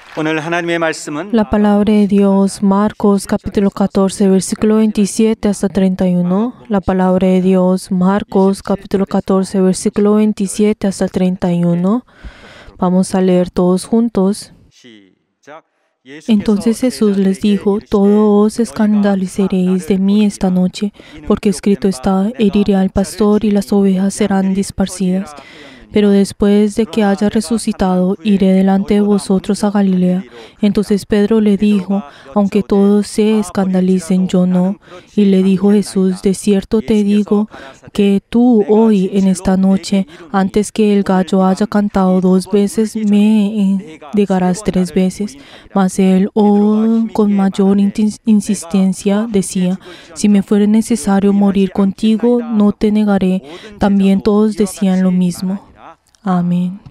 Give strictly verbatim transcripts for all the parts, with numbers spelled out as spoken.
오늘 하나님의 말씀은 La palabra de Dios, Marcos capítulo catorce, versículo veintisiete hasta treinta y uno. La palabra de Dios, Marcos capítulo catorce, versículo veintisiete hasta treinta y uno. Vamos a leer todos juntos. 시작. Entonces Jesús les dijo: todos os escandalizaréis de mí esta noche, porque escrito está: heriré al pastor y las ovejas serán dispersidas. Pero después de que haya resucitado, iré delante de vosotros a Galilea. Entonces Pedro le dijo: aunque todos se escandalicen, yo no. Y le dijo Jesús: de cierto te digo que tú hoy, en esta noche, antes que el gallo haya cantado dos veces, me negarás tres veces. Mas él, oh, con mayor insistencia, decía: si me fuera necesario morir contigo, no te negaré. También todos decían lo mismo. Amén.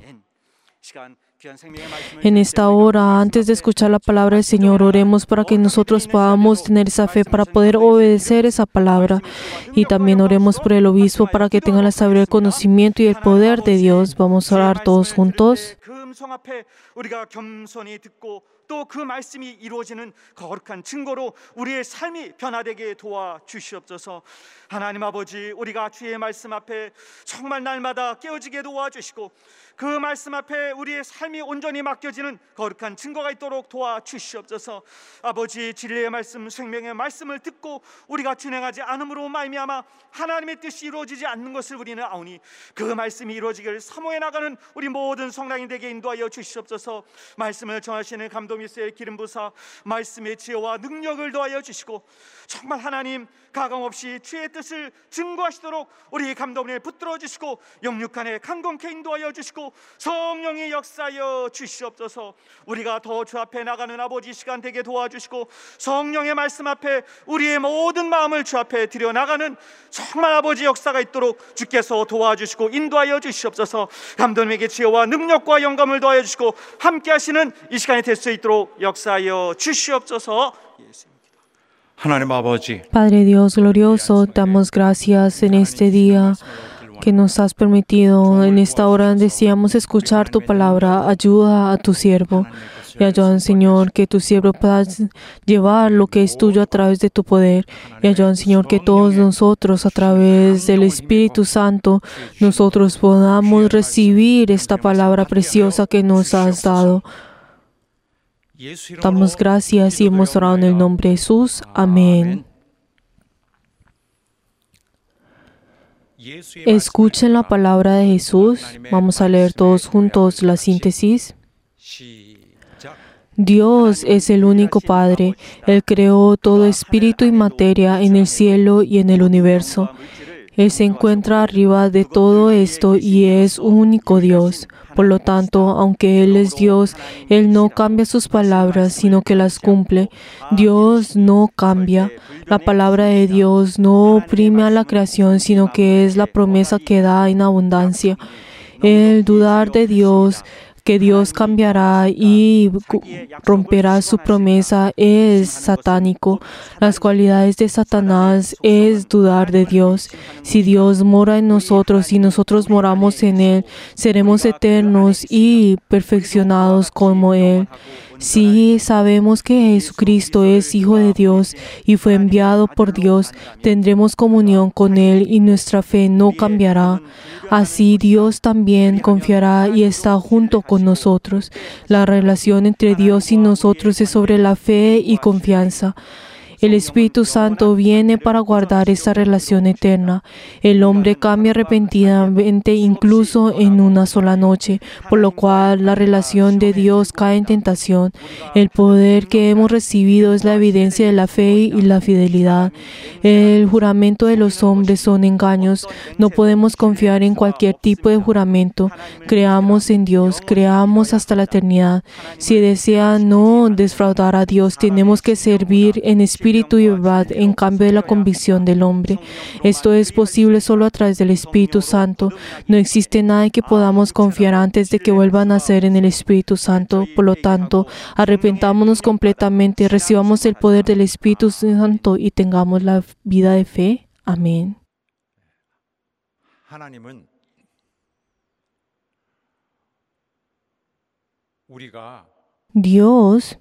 En esta hora, antes de escuchar la palabra del Señor, oremos para que nosotros podamos tener esa fe para poder obedecer esa palabra. Y también oremos por el obispo para que tenga la sabiduría, el conocimiento y el poder de Dios. Vamos a orar todos juntos. 또 그 말씀이 이루어지는 거룩한 증거로 우리의 삶이 변화되게 도와주시옵소서. 하나님 아버지, 우리가 주의 말씀 앞에 정말 날마다 깨어지게 도와주시고 그 말씀 앞에 우리의 삶이 온전히 맡겨지는 거룩한 증거가 있도록 도와주시옵소서. 아버지, 진리의 말씀, 생명의 말씀을 듣고 우리가 진행하지 않음으로 말미암아 하나님의 뜻이 이루어지지 않는 것을 우리는 아오니 그 말씀이 이루어지기를 사모해 나가는 우리 모든 성랑이 되게 인도하여 주시옵소서. 말씀을 전하시는 감독 미스의 기름 부사 말씀의 지혜와 능력을 더하여 주시고 정말 하나님 가감없이 주의 뜻을 증거하시도록 우리 감독님을 붙들어 주시고 영육간에 강건케 인도하여 주시고 성령의 역사하여 주시옵소서. 우리가 더 주 앞에 나가는 아버지 시간 되게 도와주시고 성령의 말씀 앞에 우리의 모든 마음을 주 앞에 드려 나가는 정말 아버지 역사가 있도록 주께서 도와주시고 인도하여 주시옵소서. 감독님에게 지혜와 능력과 영감을 더하여 주시고 함께 하시는 이 시간이 될 수 있도록 역사하여 주시옵소서. 하나님 아버지, Padre Dios glorioso, damos gracias en este día que nos has permitido. En esta hora deseamos escuchar tu palabra. Ayuda a tu siervo y ayuda, Señor, que tu siervo pueda llevar lo que es tuyo a través de tu poder. Y ayuda, Señor, que todos nosotros a través del Espíritu Santo nosotros podamos recibir esta palabra preciosa que nos has dado. Damos gracias y hemos orado en el nombre de Jesús. Amén. Escuchen la palabra de Jesús. Vamos a leer todos juntos la síntesis. Dios es el único Padre. Él creó todo espíritu y materia en el cielo y en el universo. Él se encuentra arriba de todo esto y es un único Dios. Por lo tanto, aunque Él es Dios, Él no cambia sus palabras, sino que las cumple. Dios no cambia. La palabra de Dios no oprime a la creación, sino que es la promesa que da en abundancia. El dudar de Dios, que Dios cambiará y romperá su promesa, es satánico. Las cualidades de Satanás es dudar de Dios. Si Dios mora en nosotros y nosotros moramos en Él, seremos eternos y perfeccionados como Él. Si sabemos que Jesucristo es Hijo de Dios y fue enviado por Dios, tendremos comunión con Él y nuestra fe no cambiará. Así Dios también confiará y está junto con nosotros. La relación entre Dios y nosotros es sobre la fe y confianza. El Espíritu Santo viene para guardar esta relación eterna. El hombre cambia repentinamente incluso en una sola noche, por lo cual la relación de Dios cae en tentación. El poder que hemos recibido es la evidencia de la fe y la fidelidad. El juramento de los hombres son engaños. No podemos confiar en cualquier tipo de juramento. Creamos en Dios, creamos hasta la eternidad. Si desean no defraudar a Dios, tenemos que servir en espíritu Espíritu y verdad en cambio de la convicción del hombre. Esto es posible solo a través del Espíritu Santo. No existe nada en que podamos confiar antes de que vuelva a nacer en el Espíritu Santo. Por lo tanto, arrepentámonos completamente, recibamos el poder del Espíritu Santo y tengamos la vida de fe. Amén. 하나님은 우리가 Dios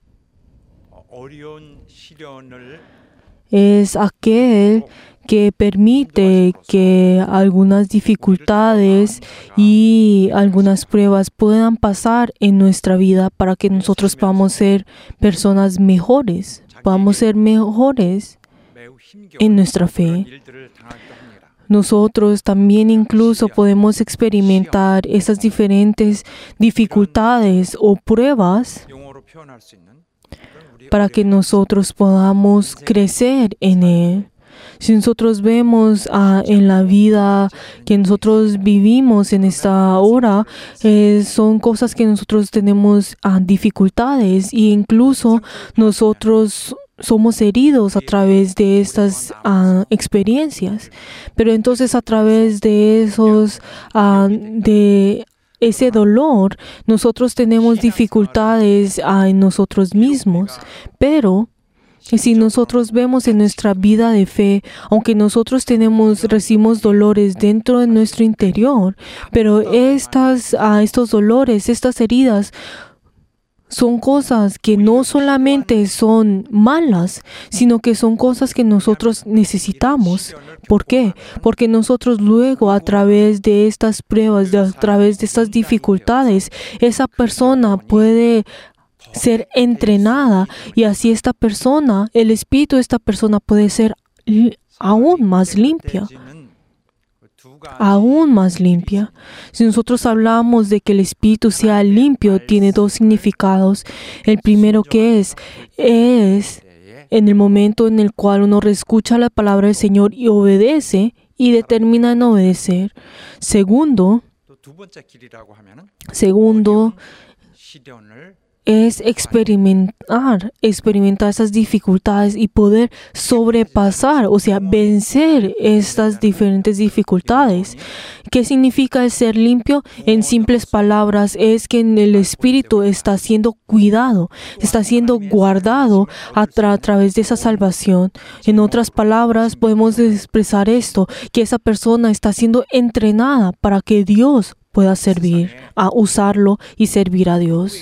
어려운 시련을 es aquel que permite que algunas dificultades y algunas pruebas puedan pasar en nuestra vida para que nosotros podamos ser personas mejores, podamos ser mejores 매우 힘겨운 en nuestra fe. 그런 일들을 당하기도 합니다. Nosotros también incluso podemos experimentar esas diferentes dificultades o pruebas 용어로 표현할 수 있는 그런 우리의 para que nosotros podamos crecer en Él. Si nosotros vemos ah, en la vida que nosotros vivimos en esta hora, eh, son cosas que nosotros tenemos ah, dificultades e incluso nosotros somos heridos a través de estas ah, experiencias. Pero entonces a través de esos, ah, de ese dolor, nosotros tenemos dificultades ah, en nosotros mismos. Pero si nosotros vemos en nuestra vida de fe, aunque nosotros tenemos, recibimos dolores dentro de nuestro interior, pero estas, ah, estos dolores, estas heridas, son cosas que no solamente son malas, sino que son cosas que nosotros necesitamos. ¿Por qué? Porque nosotros luego, a través de estas pruebas, de, a través de estas dificultades, esa persona puede ser entrenada y así esta persona, el espíritu de esta persona puede ser aún más limpia, aún más limpia. Si nosotros hablamos de que el espíritu sea limpio, tiene dos significados. El primero que es, es en el momento en el cual uno escucha la palabra del Señor y obedece y determina en obedecer. Segundo, segundo, es experimentar, experimentar esas dificultades y poder sobrepasar, o sea, vencer estas diferentes dificultades. ¿Qué significa el ser limpio? En simples palabras, es que en el espíritu está siendo cuidado, está siendo guardado a, tra- a través de esa salvación. En otras palabras, podemos expresar esto, que esa persona está siendo entrenada para que Dios pueda servir, a usarlo y servir a Dios.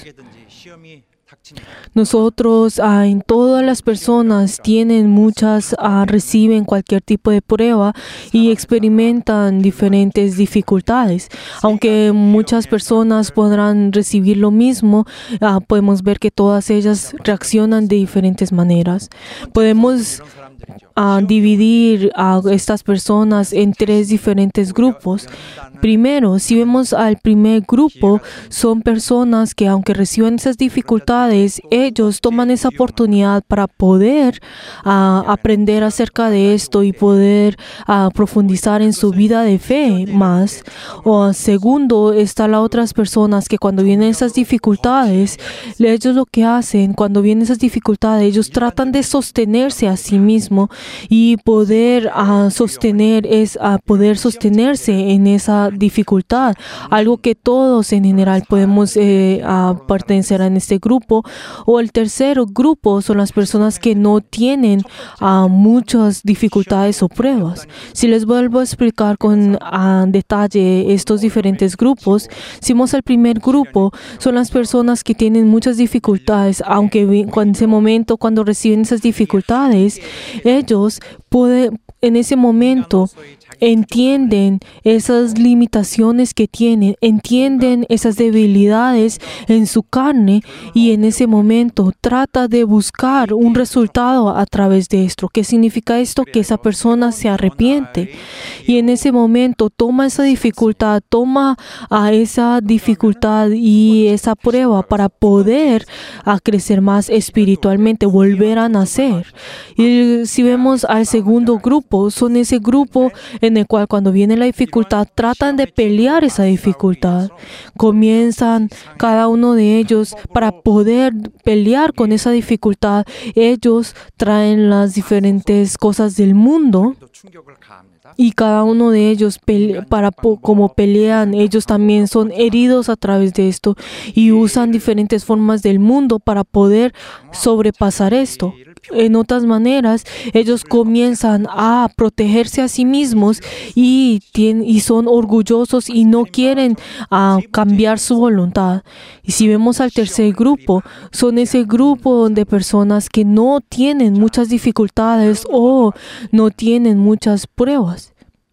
Nosotros, ah, en todas las personas tienen muchas, ah, reciben cualquier tipo de prueba y experimentan diferentes dificultades. Aunque muchas personas podrán recibir lo mismo, ah, podemos ver que todas ellas reaccionan de diferentes maneras. Podemos ah, dividir a estas personas en tres diferentes grupos. Primero, si vemos al primer grupo, son personas que aunque reciban esas dificultades, ellos toman esa oportunidad para poder uh, aprender acerca de esto y poder uh, profundizar en su vida de fe más. O segundo, están las otras personas que cuando vienen esas dificultades, ellos lo que hacen, cuando vienen esas dificultades, ellos tratan de sostenerse a sí mismos y poder uh, sostener es uh, poder sostenerse en esa dificultad, algo que todos en general podemos eh, uh, pertenecer a este grupo. O el tercer grupo son las personas que no tienen uh, muchas dificultades o pruebas. Si les vuelvo a explicar con uh, detalle estos diferentes grupos, si vemos al primer grupo, son las personas que tienen muchas dificultades, aunque en ese momento cuando reciben esas dificultades, ellos pueden en ese momento entienden esas limitaciones que tienen, entienden esas debilidades en su carne y en ese momento trata de buscar un resultado a través de esto. ¿Qué significa esto? Que esa persona se arrepiente y en ese momento toma esa dificultad, toma a esa dificultad y esa prueba para poder a crecer más espiritualmente, volver a nacer. Y si vemos al segundo grupo, son ese grupo en el cual cuando viene la dificultad tratan de pelear esa dificultad. Comienzan cada uno de ellos para poder pelear con esa dificultad. Ellos traen las diferentes cosas del mundo y cada uno de ellos pele- para po- como pelean, ellos también son heridos a través de esto y usan diferentes formas del mundo para poder sobrepasar esto. en otras maneras, ellos comienzan a protegerse a sí mismos y, tienen, y son orgullosos y no quieren uh, cambiar su voluntad. Y si vemos al tercer grupo, son ese grupo de personas que no tienen muchas dificultades o no tienen muchas pruebas.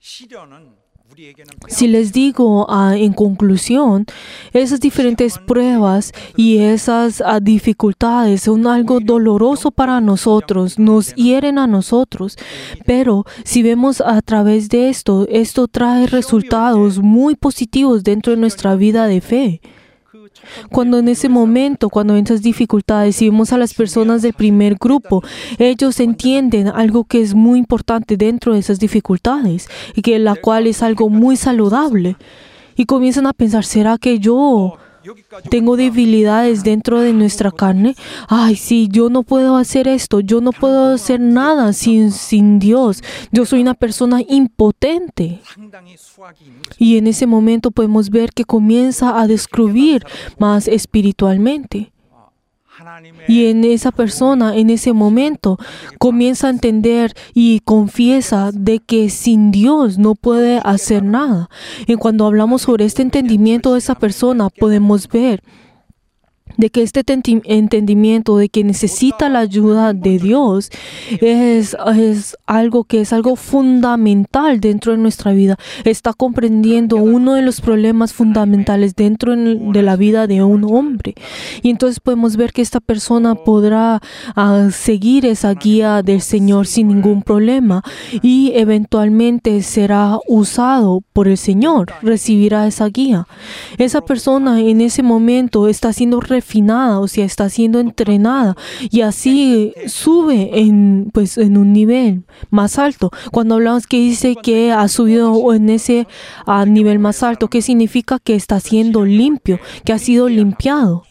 Si les digo uh, en conclusión, esas diferentes pruebas y esas uh, dificultades son algo doloroso para nosotros, nos hieren a nosotros, pero si vemos a través de esto, esto trae resultados muy positivos dentro de nuestra vida de fe. Cuando en ese momento, cuando en esas dificultades, si vemos a las personas del primer grupo, ellos entienden algo que es muy importante dentro de esas dificultades y que la cual es algo muy saludable. Y comienzan a pensar, ¿será que yo tengo debilidades dentro de nuestra carne? Ay, sí, yo no puedo hacer esto, yo no puedo hacer nada sin, sin Dios. Yo soy una persona impotente. Y en ese momento podemos ver que comienza a descubrir más espiritualmente. Y en esa persona, en ese momento, comienza a entender y confiesa de que sin Dios no puede hacer nada. Y cuando hablamos sobre este entendimiento de esa persona, podemos ver de que este entendimiento de que necesita la ayuda de Dios es, es algo que es algo fundamental dentro de nuestra vida. Está comprendiendo uno de los problemas fundamentales dentro de la vida de un hombre. Y entonces podemos ver que esta persona podrá uh, seguir esa guía del Señor sin ningún problema y eventualmente será usado por el Señor, recibirá esa guía. Esa persona en ese momento está siendo refinada, o sea, está siendo entrenada y así sube en, pues, en un nivel más alto. Cuando hablamos que dice que ha subido en ese uh, nivel más alto, ¿qué significa? Que está siendo limpio, que ha sido limpiado.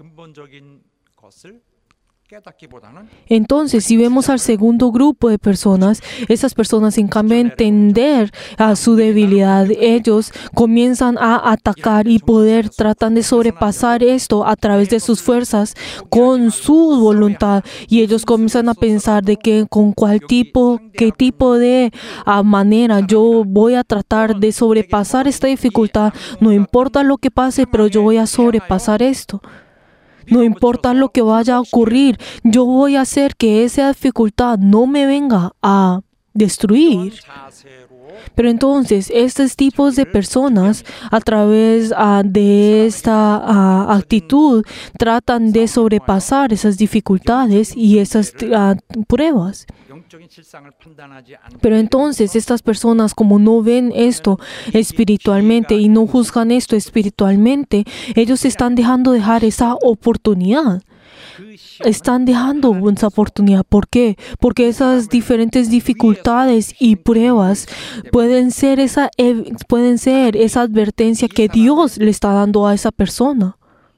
Entonces, si vemos al segundo grupo de personas, esas personas en cambio de entender a su debilidad, ellos comienzan a atacar y poder, tratan de sobrepasar esto a través de sus fuerzas con su voluntad y ellos comienzan a pensar de que con cuál tipo, qué tipo de uh, manera yo voy a tratar de sobrepasar esta dificultad, no importa lo que pase, pero yo voy a sobrepasar esto. No importa lo que vaya a ocurrir, yo voy a hacer que esa dificultad no me venga a destruir. Pero entonces, estos tipos de personas, a través uh, de esta uh, actitud, tratan de sobrepasar esas dificultades y esas uh, pruebas. Pero entonces estas personas, como no ven esto espiritualmente y no juzgan esto espiritualmente, ellos están dejando dejar esa oportunidad. Están dejando esa oportunidad. ¿Por qué? Porque esas diferentes dificultades y pruebas pueden ser esa, pueden ser esa advertencia que Dios le está dando a esa persona.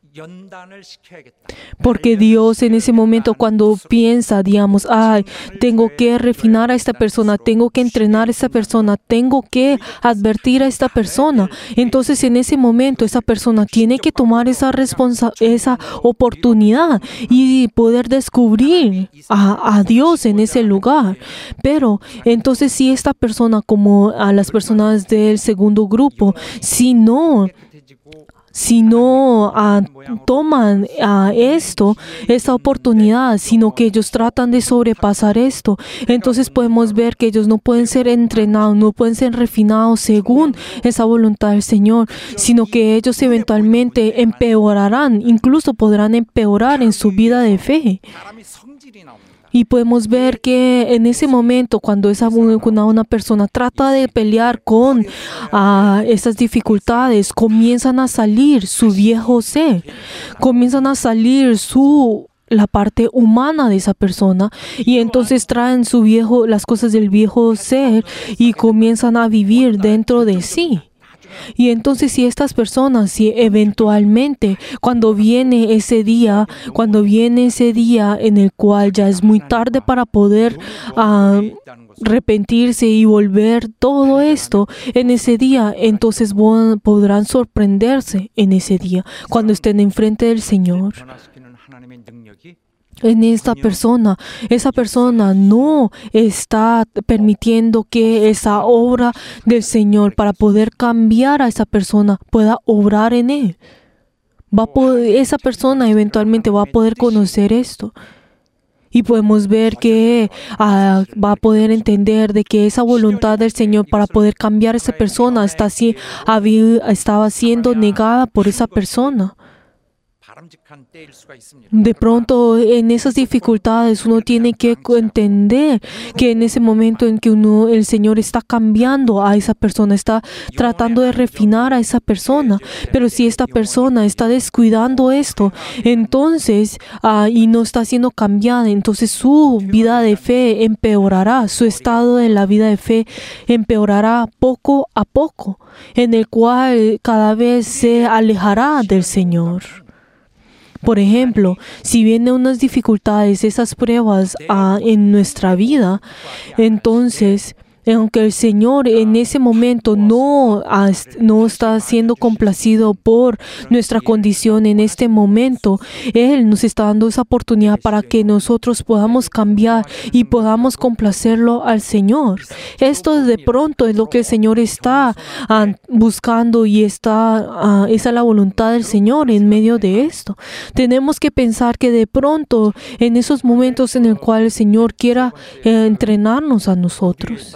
Porque Dios en ese momento cuando piensa, digamos, ay, tengo que refinar a esta persona, tengo que entrenar a esta persona, tengo que advertir a esta persona. Entonces en ese momento esa persona tiene que tomar esa responsa- esa oportunidad y poder descubrir a, a Dios en ese lugar. Pero entonces si esta persona, como a las personas del segundo grupo, si no si no uh, toman uh, esto, esa oportunidad, sino que ellos tratan de sobrepasar esto, entonces podemos ver que ellos no pueden ser entrenados, no pueden ser refinados según esa voluntad del Señor, sino que ellos eventualmente empeorarán, incluso podrán empeorar en su vida de fe. Y podemos ver que en ese momento, cuando esa, una, una persona trata de pelear con uh, esas dificultades, comienzan a salir su viejo ser, comienzan a salir su la parte humana de esa persona y entonces traen su viejo, las cosas del viejo ser y comienzan a vivir dentro de sí. Y entonces si estas personas, si eventualmente cuando viene ese día, cuando viene ese día en el cual ya es muy tarde para poder uh, arrepentirse y volver todo esto en ese día, entonces podrán sorprenderse en ese día cuando estén enfrente del Señor. en esta persona. Esa persona no está permitiendo que esa obra del Señor para poder cambiar a esa persona pueda obrar en él. Va a poder, esa persona eventualmente va a poder conocer esto. Y podemos ver que uh, va a poder entender de que esa voluntad del Señor para poder cambiar a esa persona está, estaba siendo negada por esa persona. De pronto, en esas dificultades, uno tiene que entender que en ese momento en que uno, el Señor está cambiando a esa persona, está tratando de refinar a esa persona. Pero si esta persona está descuidando esto, entonces, uh, y no está siendo cambiada, entonces su vida de fe empeorará, su estado de la vida de fe empeorará poco a poco, en el cual cada vez se alejará del Señor. Por ejemplo, si vienen unas dificultades, esas pruebas uh, en nuestra vida, entonces, aunque el Señor en ese momento no, no está siendo complacido por nuestra condición en este momento, Él nos está dando esa oportunidad para que nosotros podamos cambiar y podamos complacerlo al Señor. Esto de pronto es lo que el Señor está uh, buscando y está, uh, esa es la voluntad del Señor en medio de esto. Tenemos que pensar que de pronto en esos momentos en el cual el Señor quiera eh, entrenarnos a nosotros.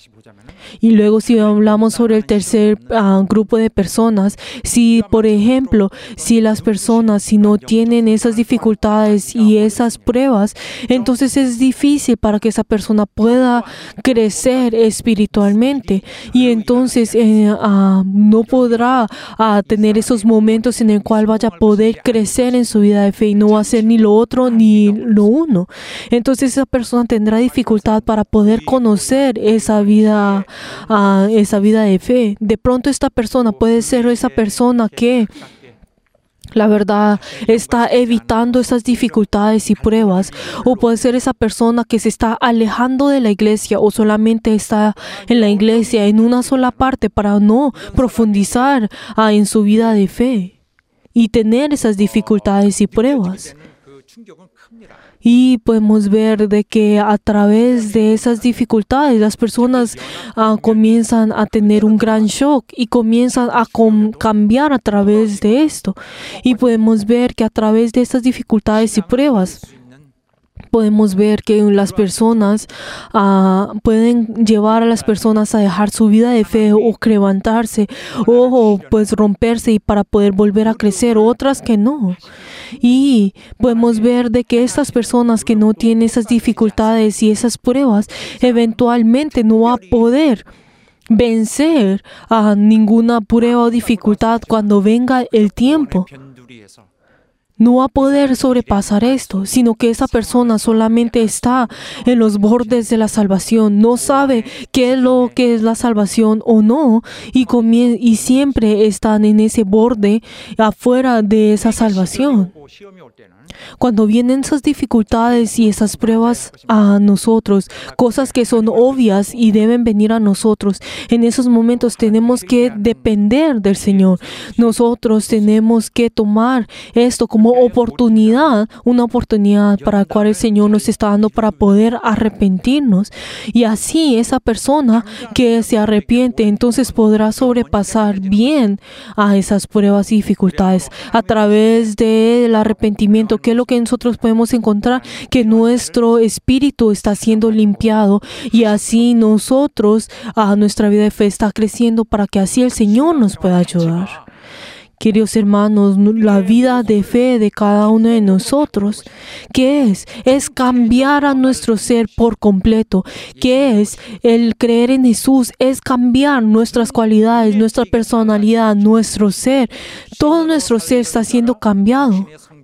Y luego si hablamos sobre el tercer uh, grupo de personas, si por ejemplo, si las personas si no tienen esas dificultades y esas pruebas, entonces es difícil para que esa persona pueda crecer espiritualmente y entonces eh, uh, no podrá uh, tener esos momentos en el cual vaya a poder crecer en su vida de fe y no va a hacer ni lo otro ni lo uno. Entonces esa persona tendrá dificultad para poder conocer esa vida a esa vida de fe. De pronto esta persona puede ser esa persona que la verdad está evitando esas dificultades y pruebas, o puede ser esa persona que se está alejando de la iglesia o solamente está en la iglesia en una sola parte para no profundizar uh, en su vida de fe y tener esas dificultades y pruebas. Y podemos ver de que a través de esas dificultades las personas uh, comienzan a tener un gran shock y comienzan a com- cambiar a través de esto. Y podemos ver que a través de estas dificultades y pruebas podemos ver que las personas uh, pueden llevar a las personas a dejar su vida de fe o levantarse o, o pues romperse y para poder volver a crecer, otras que no. Y podemos ver de que estas personas que no tienen esas dificultades y esas pruebas eventualmente no va a poder vencer a ninguna prueba o dificultad cuando venga el tiempo. No va a poder sobrepasar esto, sino que esa persona solamente está en los bordes de la salvación, no sabe qué es lo que es la salvación o no, y, comien- y siempre están en ese borde afuera de esa salvación. Cuando vienen esas dificultades y esas pruebas a nosotros, cosas que son obvias y deben venir a nosotros, en esos momentos tenemos que depender del Señor. Nosotros tenemos que tomar esto como oportunidad, una oportunidad para la cual el Señor nos está dando para poder arrepentirnos. Y así esa persona que se arrepiente, entonces podrá sobrepasar bien a esas pruebas y dificultades a través del arrepentimiento. ¿Qué es lo que nosotros podemos encontrar? Que nuestro espíritu está siendo limpiado y así nosotros, a nuestra vida de fe está creciendo para que así el Señor nos pueda ayudar. Queridos hermanos, la vida de fe de cada uno de nosotros, ¿qué es? Es cambiar a nuestro ser por completo. ¿Qué es? El creer en Jesús es cambiar nuestras cualidades, nuestra personalidad, nuestro ser. Todo nuestro ser está siendo cambiado.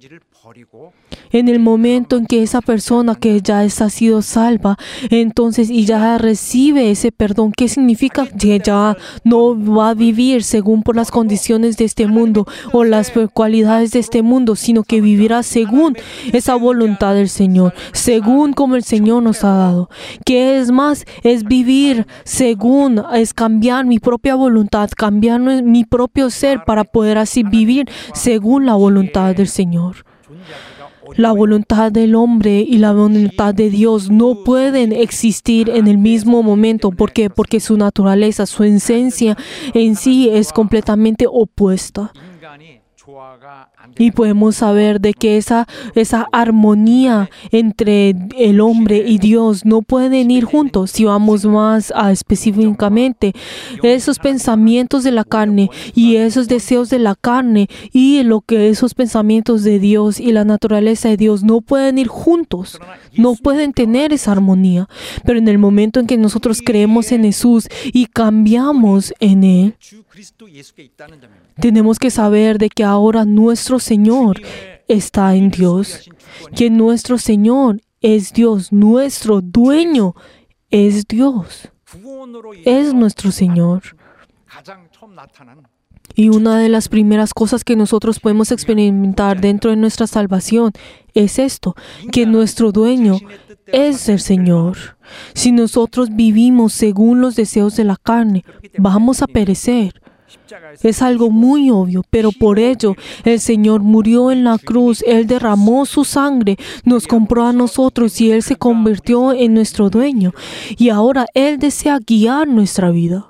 En el momento en que esa persona que ya está sido salva, entonces y ya recibe ese perdón, ¿qué significa? Que ya no va a vivir según por las condiciones de este mundo o las cualidades de este mundo, sino que vivirá según esa voluntad del Señor, según como el Señor nos ha dado. ¿Qué es más? Es vivir según, es cambiar mi propia voluntad, cambiar mi propio ser para poder así vivir según la voluntad del Señor. La voluntad del hombre y la voluntad de Dios no pueden existir en el mismo momento. ¿Por qué? Porque su naturaleza, su esencia en sí es completamente opuesta. 인간이 조화가 안 Y podemos saber de que esa, esa armonía entre el hombre y Dios no pueden ir juntos. Si vamos más a específicamente, esos pensamientos de la carne y esos deseos de la carne y lo que esos pensamientos de Dios y la naturaleza de Dios no pueden ir juntos. No pueden tener esa armonía. Pero en el momento en que nosotros creemos en Jesús y cambiamos en Él, 주 그리스도 예수께 있다는 점입니다. tenemos que saber de que ahora nuestro Señor está en Dios, que nuestro Señor es Dios, nuestro dueño es Dios, 구원으로 es nuestro Señor. 가장 처음 나타난 Y una de las primeras cosas que nosotros podemos experimentar dentro de nuestra salvación es esto, que nuestro dueño es el Señor. Si nosotros vivimos según los deseos de la carne, vamos a perecer. Es algo muy obvio, pero por ello el Señor murió en la cruz, Él derramó su sangre, nos compró a nosotros y Él se convirtió en nuestro dueño. Y ahora Él desea guiar nuestra vida.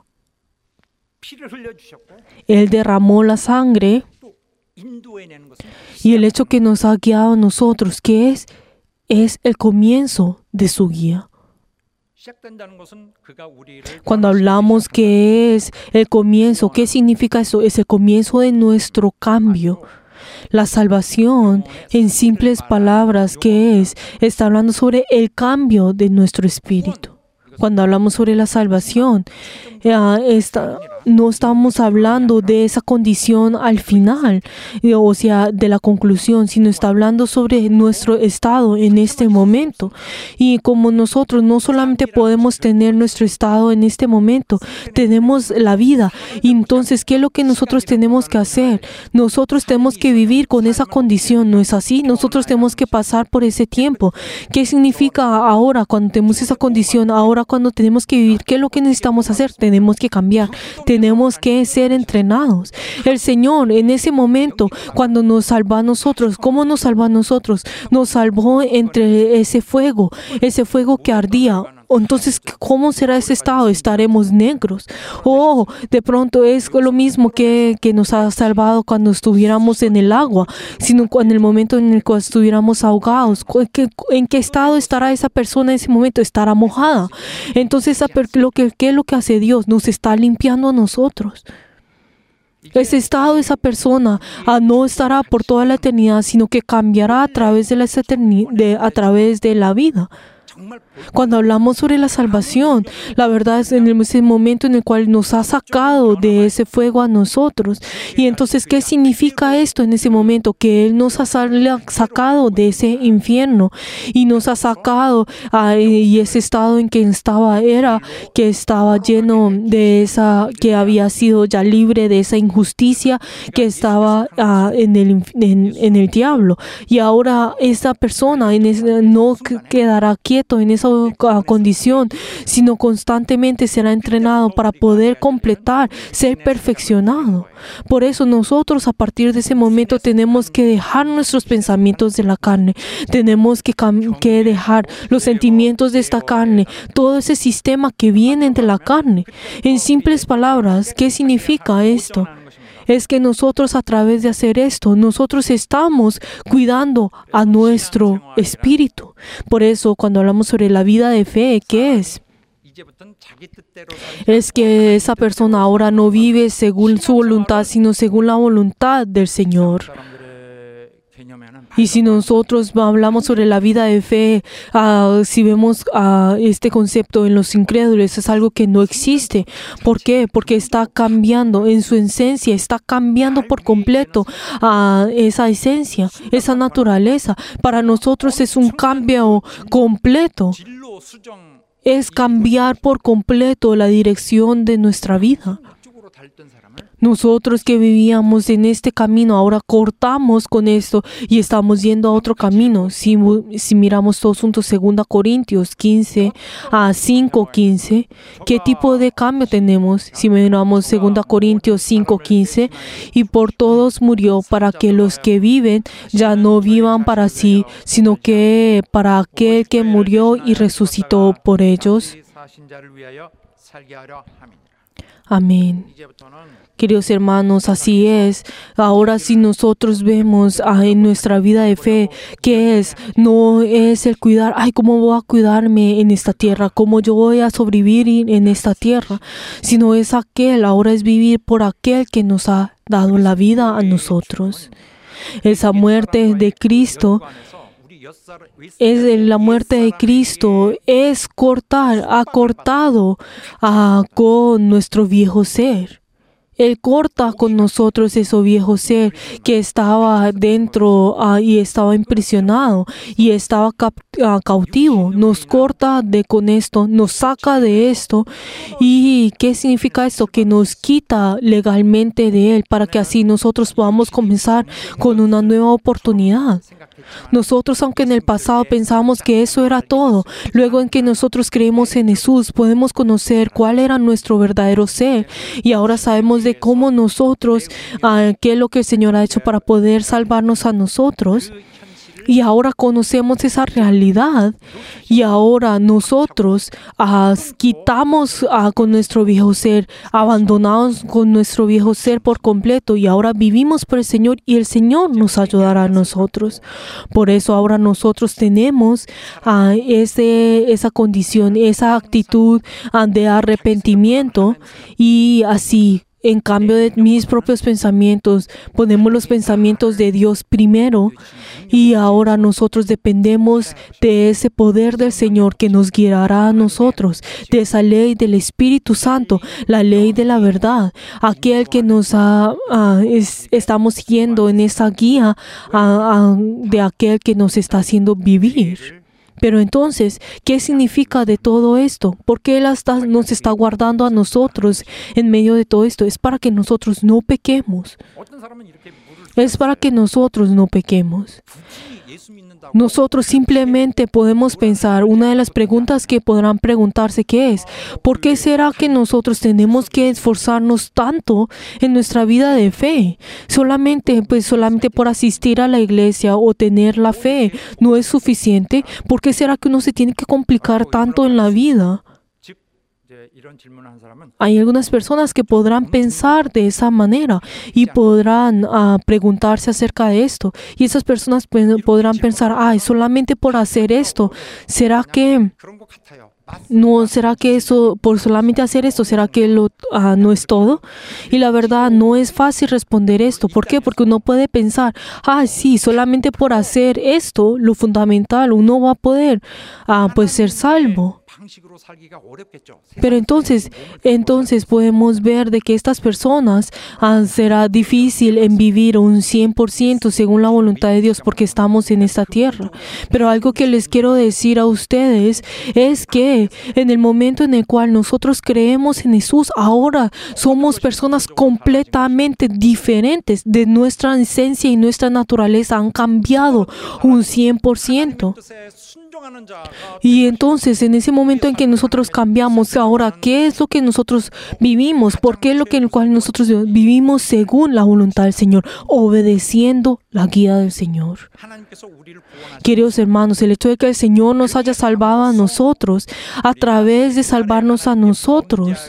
피를 흘려주셨고 Él derramó la sangre 또 인도해내는 것은 y el hecho que nos ha guiado a nosotros, que es, es el comienzo de su guía. 시작된다는 것은 그가 우리를 Cuando hablamos que es el comienzo, ¿qué significa eso? Es el comienzo de nuestro cambio. La salvación, en simples palabras, ¿qué es? Está hablando sobre el cambio de nuestro espíritu. Cuando hablamos sobre la salvación, eh, está, no estamos hablando de esa condición al final, eh, o sea, de la conclusión, sino está hablando sobre nuestro estado en este momento. Y como nosotros no solamente podemos tener nuestro estado en este momento, tenemos la vida. Y entonces, ¿qué es lo que nosotros tenemos que hacer? Nosotros tenemos que vivir con esa condición, ¿no es así? Nosotros tenemos que pasar por ese tiempo. ¿Qué significa ahora cuando tenemos esa condición? Ahora cuando tenemos que vivir, ¿qué es lo que necesitamos hacer? Tenemos que cambiar. Tenemos que ser entrenados. El Señor en ese momento, cuando nos salvó a nosotros, ¿cómo nos salvó a nosotros? Nos salvó entre ese fuego, ese fuego que ardía. Entonces, ¿cómo será ese estado? ¿Estaremos negros? O de pronto es lo mismo que, que nos ha salvado cuando estuviéramos en el agua, sino en el momento en el que estuviéramos ahogados. ¿Qué, ¿En qué estado estará esa persona en ese momento? Estará mojada. Entonces, lo que, ¿qué es lo que hace Dios? Nos está limpiando a nosotros. Ese estado de esa persona ah, no estará por toda la eternidad, sino que cambiará a través de la, de, a través de la vida. Cuando hablamos sobre la salvación, la verdad es en ese momento en el cual nos ha sacado de ese fuego a nosotros. Y entonces, ¿qué significa esto en ese momento? Que Él nos ha sacado de ese infierno y nos ha sacado, uh, y ese estado en que estaba era que estaba lleno de esa, que había sido ya libre de esa injusticia que estaba uh, en, el, en, en el diablo. Y ahora esa persona en ese, no quedará quieta en esa condición, sino constantemente será entrenado para poder completar, ser perfeccionado. Por eso nosotros a partir de ese momento tenemos que dejar nuestros pensamientos de la carne, tenemos que, que dejar los sentimientos de esta carne, todo ese sistema que viene de la carne. En simples palabras, ¿qué significa esto? Es que nosotros a través de hacer esto, nosotros estamos cuidando a nuestro espíritu. Por eso, cuando hablamos sobre la vida de fe, ¿qué es? Es que esa persona ahora no vive según su voluntad, sino según la voluntad del Señor. Y si nosotros hablamos sobre la vida de fe, uh, si vemos uh, este concepto en los incrédulos, es algo que no existe. ¿Por qué? Porque está cambiando en su esencia, está cambiando por completo uh, esa esencia, esa naturaleza. Para nosotros es un cambio completo. Es cambiar por completo la dirección de nuestra vida. Nosotros que vivíamos en este camino, ahora cortamos con esto y estamos yendo a otro camino. Si, si miramos todos juntos segunda Corintios quince a cinco quince, ¿qué tipo de cambio tenemos? Si miramos segunda Corintios cinco quince, y por todos murió para que los que viven ya no vivan para sí, sino que para aquel que murió y resucitó por ellos. Amén. Queridos hermanos, así es. Ahora si nosotros vemos ah, en nuestra vida de fe, ¿qué es? No es el cuidar, ay, ¿cómo voy a cuidarme en esta tierra? ¿Cómo yo voy a sobrevivir en esta tierra? Sino es aquel, ahora es vivir por aquel que nos ha dado la vida a nosotros. Esa muerte de Cristo, es la muerte de Cristo, es cortar, ha cortado ah, con nuestro viejo ser. Él corta con nosotros ese viejo ser que estaba dentro uh, y estaba impresionado y estaba cap- uh, cautivo. Nos corta de con esto, nos saca de esto. ¿Y qué significa esto? Que nos quita legalmente de Él para que así nosotros podamos comenzar con una nueva oportunidad. Nosotros, aunque en el pasado pensábamos que eso era todo, luego en que nosotros creemos en Jesús, podemos conocer cuál era nuestro verdadero ser y ahora sabemos de cómo nosotros, uh, qué es lo que el Señor ha hecho para poder salvarnos a nosotros. Y ahora conocemos esa realidad y ahora nosotros uh, quitamos uh, con nuestro viejo ser, abandonamos con nuestro viejo ser por completo y ahora vivimos por el Señor y el Señor nos ayudará a nosotros. Por eso ahora nosotros tenemos uh, ese, esa condición, esa actitud uh, de arrepentimiento y así. En cambio de mis propios pensamientos, ponemos los pensamientos de Dios primero y ahora nosotros dependemos de ese poder del Señor que nos guiará a nosotros, de esa ley del Espíritu Santo, la ley de la verdad, aquel que nos ha, uh, es, estamos siguiendo en esa guía uh, uh, de aquel que nos está haciendo vivir. Pero entonces, ¿qué significa de todo esto? ¿Por qué Él hasta nos está guardando a nosotros en medio de todo esto? Es para que nosotros no pequemos. Es para que nosotros no pequemos. Nosotros simplemente podemos pensar, una de las preguntas que podrán preguntarse que es, ¿por qué será que nosotros tenemos que esforzarnos tanto en nuestra vida de fe? Solamente, pues solamente por asistir a la iglesia o tener la fe no es suficiente. ¿Por qué será que uno se tiene que complicar tanto en la vida? Hay algunas personas que podrán pensar de esa manera y podrán uh, preguntarse acerca de esto. Y esas personas p- podrán pensar, ay, solamente por hacer esto, ¿será que no, será que eso, por solamente hacer esto, será que lo, uh, no es todo? Y la verdad, no es fácil responder esto. ¿Por qué? Porque uno puede pensar, ah, sí, solamente por hacer esto, lo fundamental, uno va a poder uh, pues ser salvo. Pero entonces, entonces podemos ver de que estas personas ah, será difícil en vivir un cien por ciento según la voluntad de Dios porque estamos en esta tierra. Pero algo que les quiero decir a ustedes es que en el momento en el cual nosotros creemos en Jesús, ahora somos personas completamente diferentes. De nuestra esencia y nuestra naturaleza han cambiado un cien por ciento. Y entonces, en ese momento en que nosotros cambiamos, ahora, ¿qué es lo que nosotros vivimos? ¿Por qué es lo que en el cual nosotros vivimos según la voluntad del Señor? Obedeciendo la guía del Señor. Queridos hermanos, el hecho de que el Señor nos haya salvado a nosotros, a través de salvarnos a nosotros,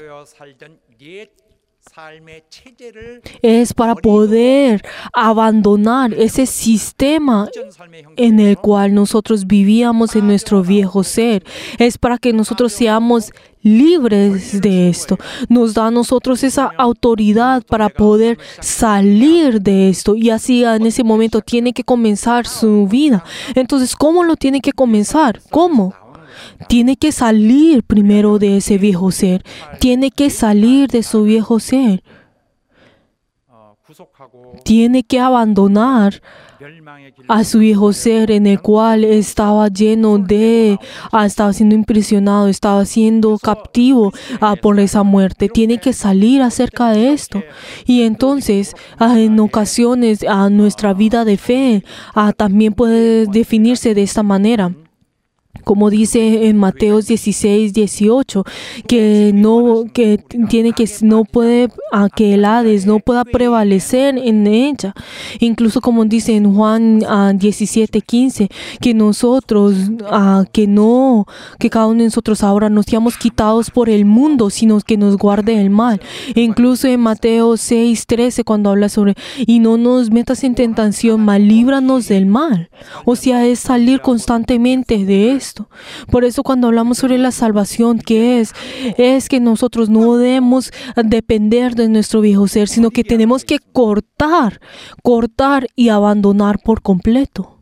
es para poder abandonar ese sistema en el cual nosotros vivíamos en nuestro viejo ser. Es para que nosotros seamos libres de esto. Nos da a nosotros esa autoridad para poder salir de esto. Y así en ese momento tiene que comenzar su vida. Entonces, ¿cómo lo tiene que comenzar? ¿Cómo? Tiene que salir primero de ese viejo ser. Tiene que salir de su viejo ser. Tiene que abandonar 멸망의 길로 a su viejo ser en el cual estaba lleno de, ah, estaba siendo impresionado, estaba siendo captivo ah, por esa muerte. Tiene que salir acerca de esto. Y entonces, ah, en ocasiones, ah, nuestra vida de fe ah, también puede definirse de esta manera. Como dice en Mateo dieciséis, dieciocho, que no, que tiene que no puede, a que el Hades no pueda prevalecer en ella. Incluso como dice en Juan uh, diecisiete, quince, que nosotros, uh, que no, que cada uno de nosotros ahora no seamos quitados por el mundo, sino que nos guarde el mal. E incluso en Mateo seis, trece, cuando habla sobre, y no nos metas en tentación, mas líbranos del mal. O sea, es salir constantemente de esto. Por eso cuando hablamos sobre la salvación, ¿qué es? Es que nosotros no debemos depender de nuestro viejo ser, sino que tenemos que cortar, cortar y abandonar por completo.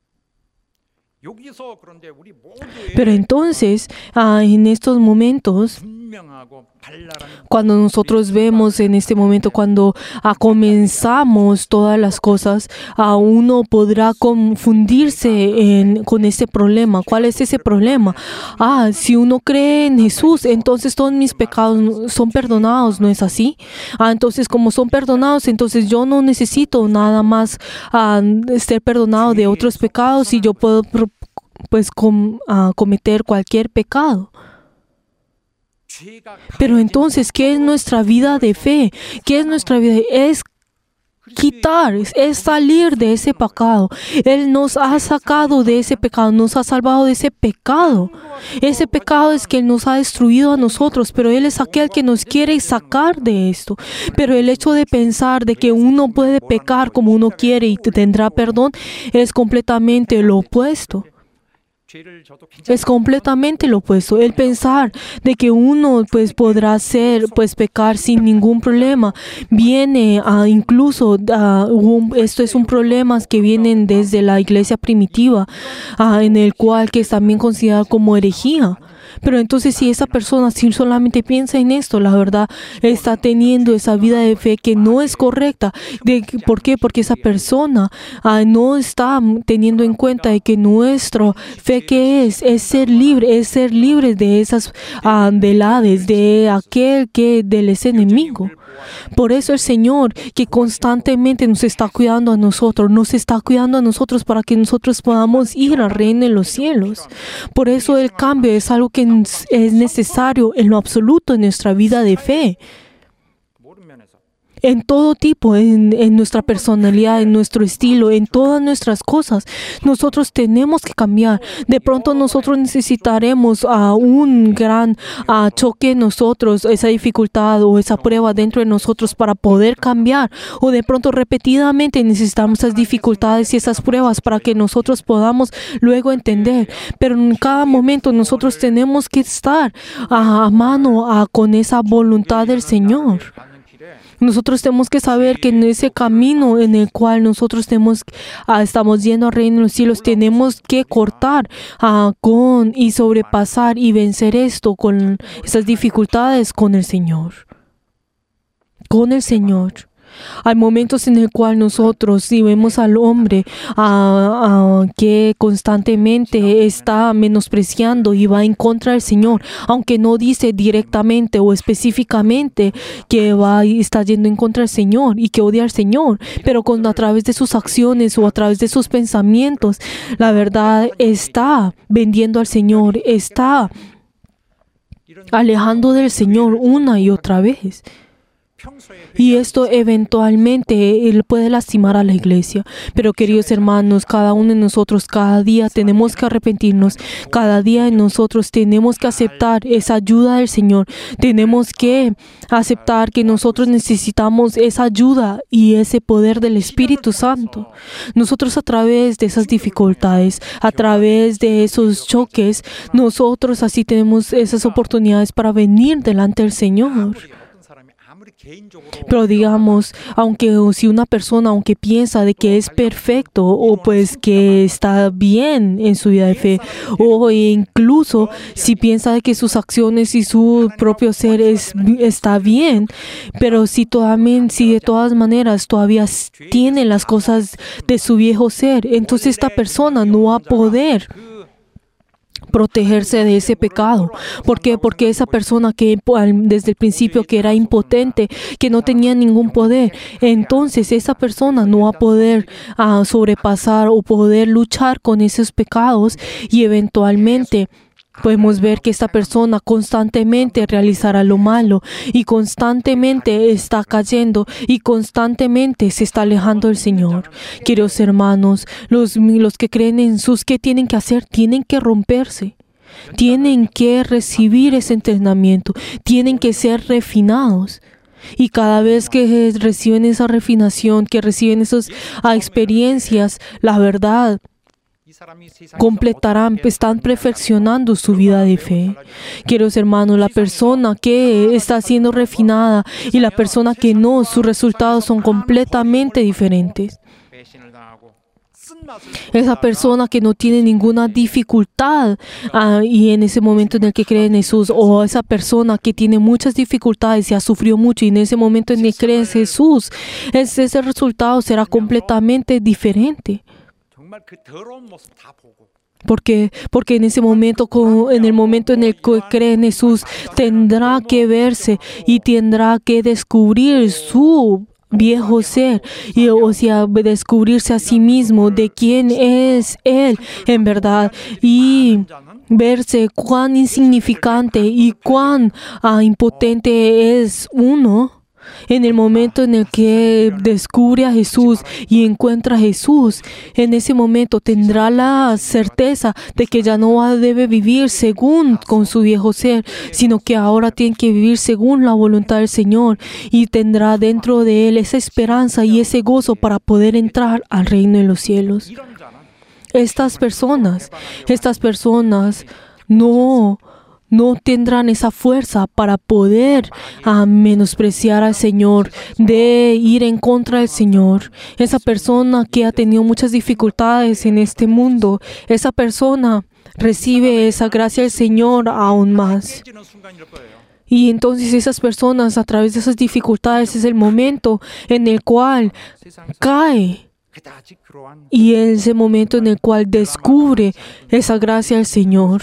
여기서 그런데 우리 모두의 Pero entonces, ah, en estos momentos, 분명하고 발랄한 cuando nosotros vemos en este momento, cuando ah, comenzamos todas las cosas, ah, uno podrá confundirse en, con ese problema. ¿Cuál es ese problema? Ah, si uno cree en Jesús, entonces todos mis pecados son perdonados, ¿no es así? Ah, entonces como son perdonados, entonces yo no necesito nada más ah, ser perdonado de otros pecados y yo puedo pues com, ah, cometer cualquier pecado. 죄가 Pero entonces, ¿qué es nuestra vida de fe? ¿Qué es nuestra vida? Es quitar, es salir de ese pecado. Él nos ha sacado de ese pecado, nos ha salvado de ese pecado. Ese pecado es que Él nos ha destruido a nosotros, pero Él es aquel que nos quiere sacar de esto. Pero el hecho de pensar de que uno puede pecar como uno quiere y tendrá perdón es completamente lo opuesto. 죄를 져도 Es completamente lo opuesto. El pensar de que uno pues podrá ser, pues pecar sin ningún problema, viene a incluso, a un, esto es un problema que vienen desde la iglesia primitiva, a, en el cual que es también considerado como herejía. Pero entonces si esa persona si solamente piensa en esto, la verdad está teniendo esa vida de fe que no es correcta. De, ¿Por qué? Porque esa persona ah, no está teniendo en cuenta de que nuestra fe que es, es ser libre, es ser libre de esas ah, del Hades, de aquel que del ese enemigo. Por eso el Señor que constantemente nos está cuidando a nosotros, nos está cuidando a nosotros para que nosotros podamos ir al reino de los cielos. Por eso el cambio es algo que es necesario en lo absoluto en nuestra vida de fe. 모든 면에서 En todo tipo, en, en nuestra personalidad, en nuestro estilo, en todas nuestras cosas. Nosotros tenemos que cambiar. De pronto nosotros necesitaremos uh, un gran uh, choque en nosotros, esa dificultad o esa prueba dentro de nosotros para poder cambiar. O de pronto repetidamente necesitamos esas dificultades y esas pruebas para que nosotros podamos luego entender. Pero en cada momento nosotros tenemos que estar uh, a mano uh, con esa voluntad del Señor. 가는 길에 Nosotros tenemos que saber que en ese camino en el cual nosotros tenemos, uh, estamos yendo al reino de los cielos, tenemos que cortar uh, con y sobrepasar y vencer esto con esas dificultades con el Señor. Con el Señor. Hay momentos en el cual nosotros, si vemos al hombre uh, uh, que constantemente está menospreciando y va en contra del Señor, aunque no dice directamente o específicamente que va y está yendo en contra del Señor y que odia al Señor, pero con, a través de sus acciones o a través de sus pensamientos, la verdad está vendiendo al Señor, está alejando del Señor una y otra vez. Y esto eventualmente él puede lastimar a la iglesia. Pero queridos hermanos, cada uno de nosotros, cada día tenemos que arrepentirnos. Cada día de nosotros tenemos que aceptar esa ayuda del Señor. Tenemos que aceptar que nosotros necesitamos esa ayuda y ese poder del Espíritu Santo. Nosotros a través de esas dificultades, a través de esos choques, nosotros así tenemos esas oportunidades para venir delante del Señor. 어떤 사람이 아무리 Pero digamos, aunque si una persona, aunque piensa de que es perfecto o pues que está bien en su vida de fe, o incluso si piensa de que sus acciones y su propio ser es, está bien, pero si, todamen- si de todas maneras todavía s- tiene las cosas de su viejo ser, entonces esta persona no va a poder protegerse de ese pecado. ¿Por qué? Porque esa persona que po- al- desde el principio que era impotente, que no tenía ningún poder, entonces esa persona no va a poder ah, sobrepasar o poder luchar con esos pecados y eventualmente podemos ver que esta persona constantemente realizará lo malo y constantemente está cayendo y constantemente se está alejando del Señor. Queridos hermanos, los, los que creen en Jesús, ¿qué tienen que hacer? Tienen que romperse. Tienen que recibir ese entrenamiento. Tienen que ser refinados. Y cada vez que reciben esa refinación, que reciben esas ah, experiencias, la verdad, completarán, están perfeccionando su vida de fe. Queridos hermanos, la persona que está siendo refinada y la persona que no, sus resultados son completamente diferentes. Esa persona que no tiene ninguna dificultad ah, y en ese momento en el que cree en Jesús, o esa persona que tiene muchas dificultades y ha sufrido mucho y en ese momento en el que cree en Jesús, ese, ese resultado será completamente diferente. Porque, porque en ese momento, co- en el momento en el que cree en Jesús, tendrá que verse y tendrá que descubrir su viejo ser, y, o sea, descubrirse a sí mismo de quién es Él en verdad y verse cuán insignificante y cuán ah, impotente es uno. En el momento en el que descubre a Jesús y encuentra a Jesús, en ese momento tendrá la certeza de que ya no va- debe vivir según con su viejo ser, sino que ahora tiene que vivir según la voluntad del Señor y tendrá dentro de él esa esperanza y ese gozo para poder entrar al reino de los cielos. Estas personas, estas personas no no tendrán esa fuerza para poder ah, menospreciar al Señor, de ir en contra del Señor. Esa persona que ha tenido muchas dificultades en este mundo, esa persona recibe esa gracia del Señor aún más. Y entonces esas personas, a través de esas dificultades, es el momento en el cual cae. Y es ese momento en el cual descubre esa gracia del Señor.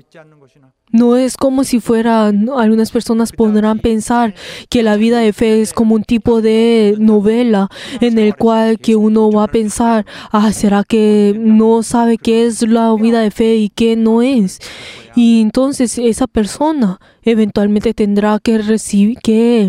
No es como si fuera, no, algunas personas podrán pensar que la vida de fe es como un tipo de novela en el cual que uno va a pensar, ah, ¿será que no sabe qué es la vida de fe y qué no es? Y entonces esa persona eventualmente tendrá que recibir, que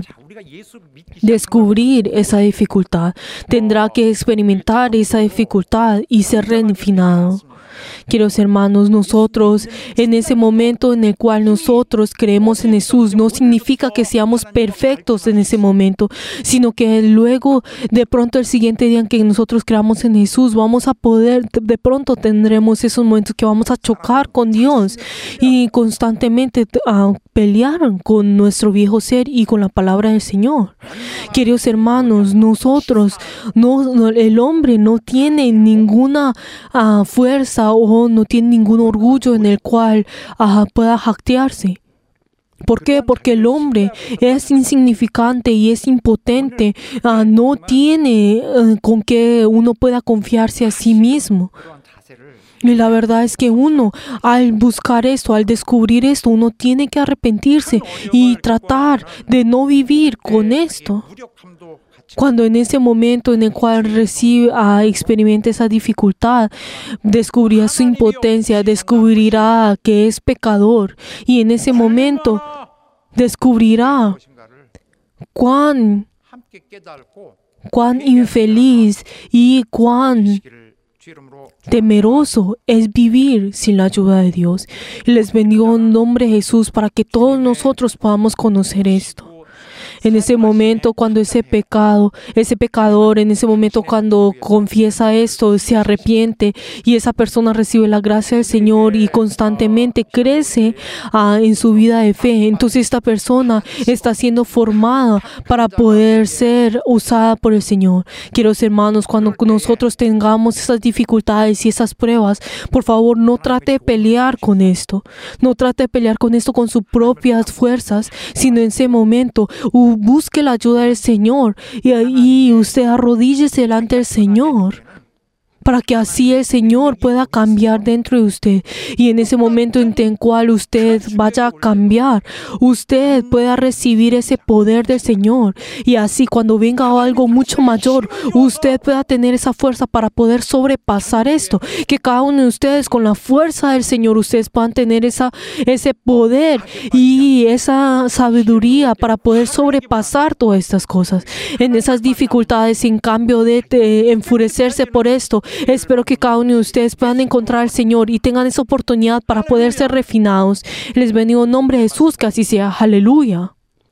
descubrir esa dificultad, tendrá que experimentar esa dificultad y ser refinado. Queridos hermanos, nosotros, en ese momento en el cual nosotros creemos en Jesús, no significa que seamos perfectos en ese momento, sino que luego, de pronto, el siguiente día en que nosotros creamos en Jesús, vamos a poder, de pronto tendremos esos momentos que vamos a chocar con Dios y constantemente uh, pelear con nuestro viejo ser y con la palabra del Señor. Queridos hermanos, nosotros, no, no, el hombre no tiene ninguna uh, fuerza o no tiene ningún orgullo en el cual uh, pueda jactarse. ¿Por qué? Porque el hombre es insignificante y es impotente. Uh, no tiene uh, con que uno pueda confiarse a sí mismo. Y la verdad es que uno, al buscar esto, al descubrir esto, uno tiene que arrepentirse y tratar de no vivir con esto. Cuando en ese momento en el cual recibe, ah, experimenta esa dificultad, descubrirá su impotencia, descubrirá que es pecador y en ese momento descubrirá cuán, cuán infeliz y cuán temeroso es vivir sin la ayuda de Dios. Y les bendigo en nombre de Jesús para que todos nosotros podamos conocer esto. En ese momento cuando ese pecado, ese pecador, en ese momento cuando confiesa esto, se arrepiente y esa persona recibe la gracia del Señor y constantemente crece uh, en su vida de fe, entonces esta persona está siendo formada para poder ser usada por el Señor. Queridos hermanos, cuando nosotros tengamos esas dificultades y esas pruebas, por favor, no trate de pelear con esto. No trate de pelear con esto con sus propias fuerzas, sino en ese momento uh, busque la ayuda del Señor y, y usted arrodíllese delante del Señor, para que así el Señor pueda cambiar dentro de usted. Y en ese momento en el cual usted vaya a cambiar, usted pueda recibir ese poder del Señor. Y así cuando venga algo mucho mayor, usted pueda tener esa fuerza para poder sobrepasar esto. Que cada uno de ustedes con la fuerza del Señor, ustedes puedan tener esa, ese poder y esa sabiduría para poder sobrepasar todas estas cosas. En esas dificultades, en cambio de, de enfurecerse por esto, espero que cada uno de ustedes puedan encontrar al Señor y tengan esa oportunidad para poder ser refinados. Les bendigo en nombre de Jesús, que así sea. Aleluya.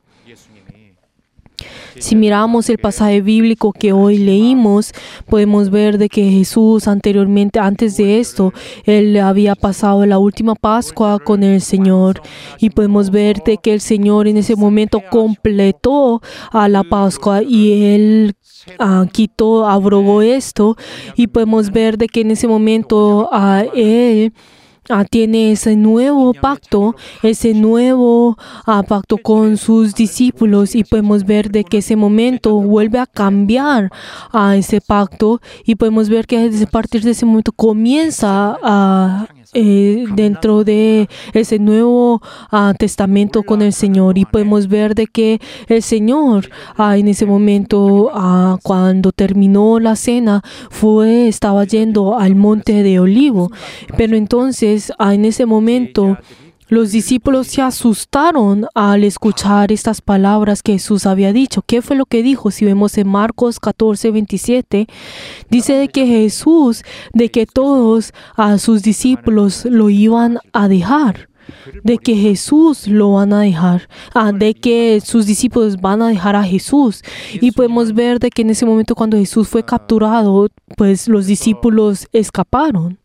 Si miramos el pasaje bíblico que hoy leímos, podemos ver de que Jesús anteriormente, antes de esto, Él había pasado la última Pascua con el Señor. Y podemos ver de que el Señor en ese momento completó a la Pascua y Él Uh, quitó, abrogó esto, y podemos ver de que en ese momento uh, Él uh, tiene ese nuevo pacto, ese nuevo uh, pacto con sus discípulos, y podemos ver de que ese momento vuelve a cambiar a uh, ese pacto, y podemos ver que a partir de ese momento comienza a uh, Eh, dentro de ese nuevo uh, testamento con el Señor, y podemos ver de que el Señor uh, en ese momento uh, cuando terminó la cena fue estaba yendo al monte de Olivo, pero entonces uh, en ese momento los discípulos se asustaron al escuchar estas palabras que Jesús había dicho. ¿Qué fue lo que dijo? Si vemos en Marcos catorce, veintisiete, dice de que Jesús, de que todos a sus discípulos lo iban a dejar, de que Jesús lo van a dejar, ah, de que sus discípulos van a dejar a Jesús. Y podemos ver de que en ese momento cuando Jesús fue capturado, pues los discípulos escaparon.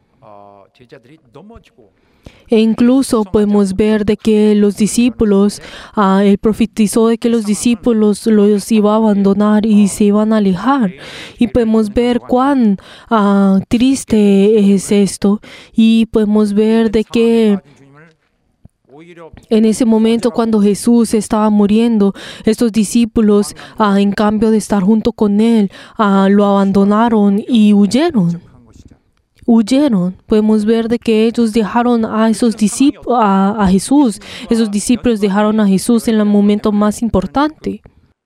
E incluso podemos ver de que los discípulos, uh, él profetizó de que los discípulos los iba a abandonar y se iban a alejar. Y podemos ver cuán uh, triste es esto. Y podemos ver de que en ese momento cuando Jesús estaba muriendo, estos discípulos, uh, en cambio de estar junto con Él, uh, lo abandonaron y huyeron. Huyeron. Podemos ver de que ellos dejaron a esos discípulos, a, a Jesús. Esos discípulos dejaron a Jesús en el momento más importante.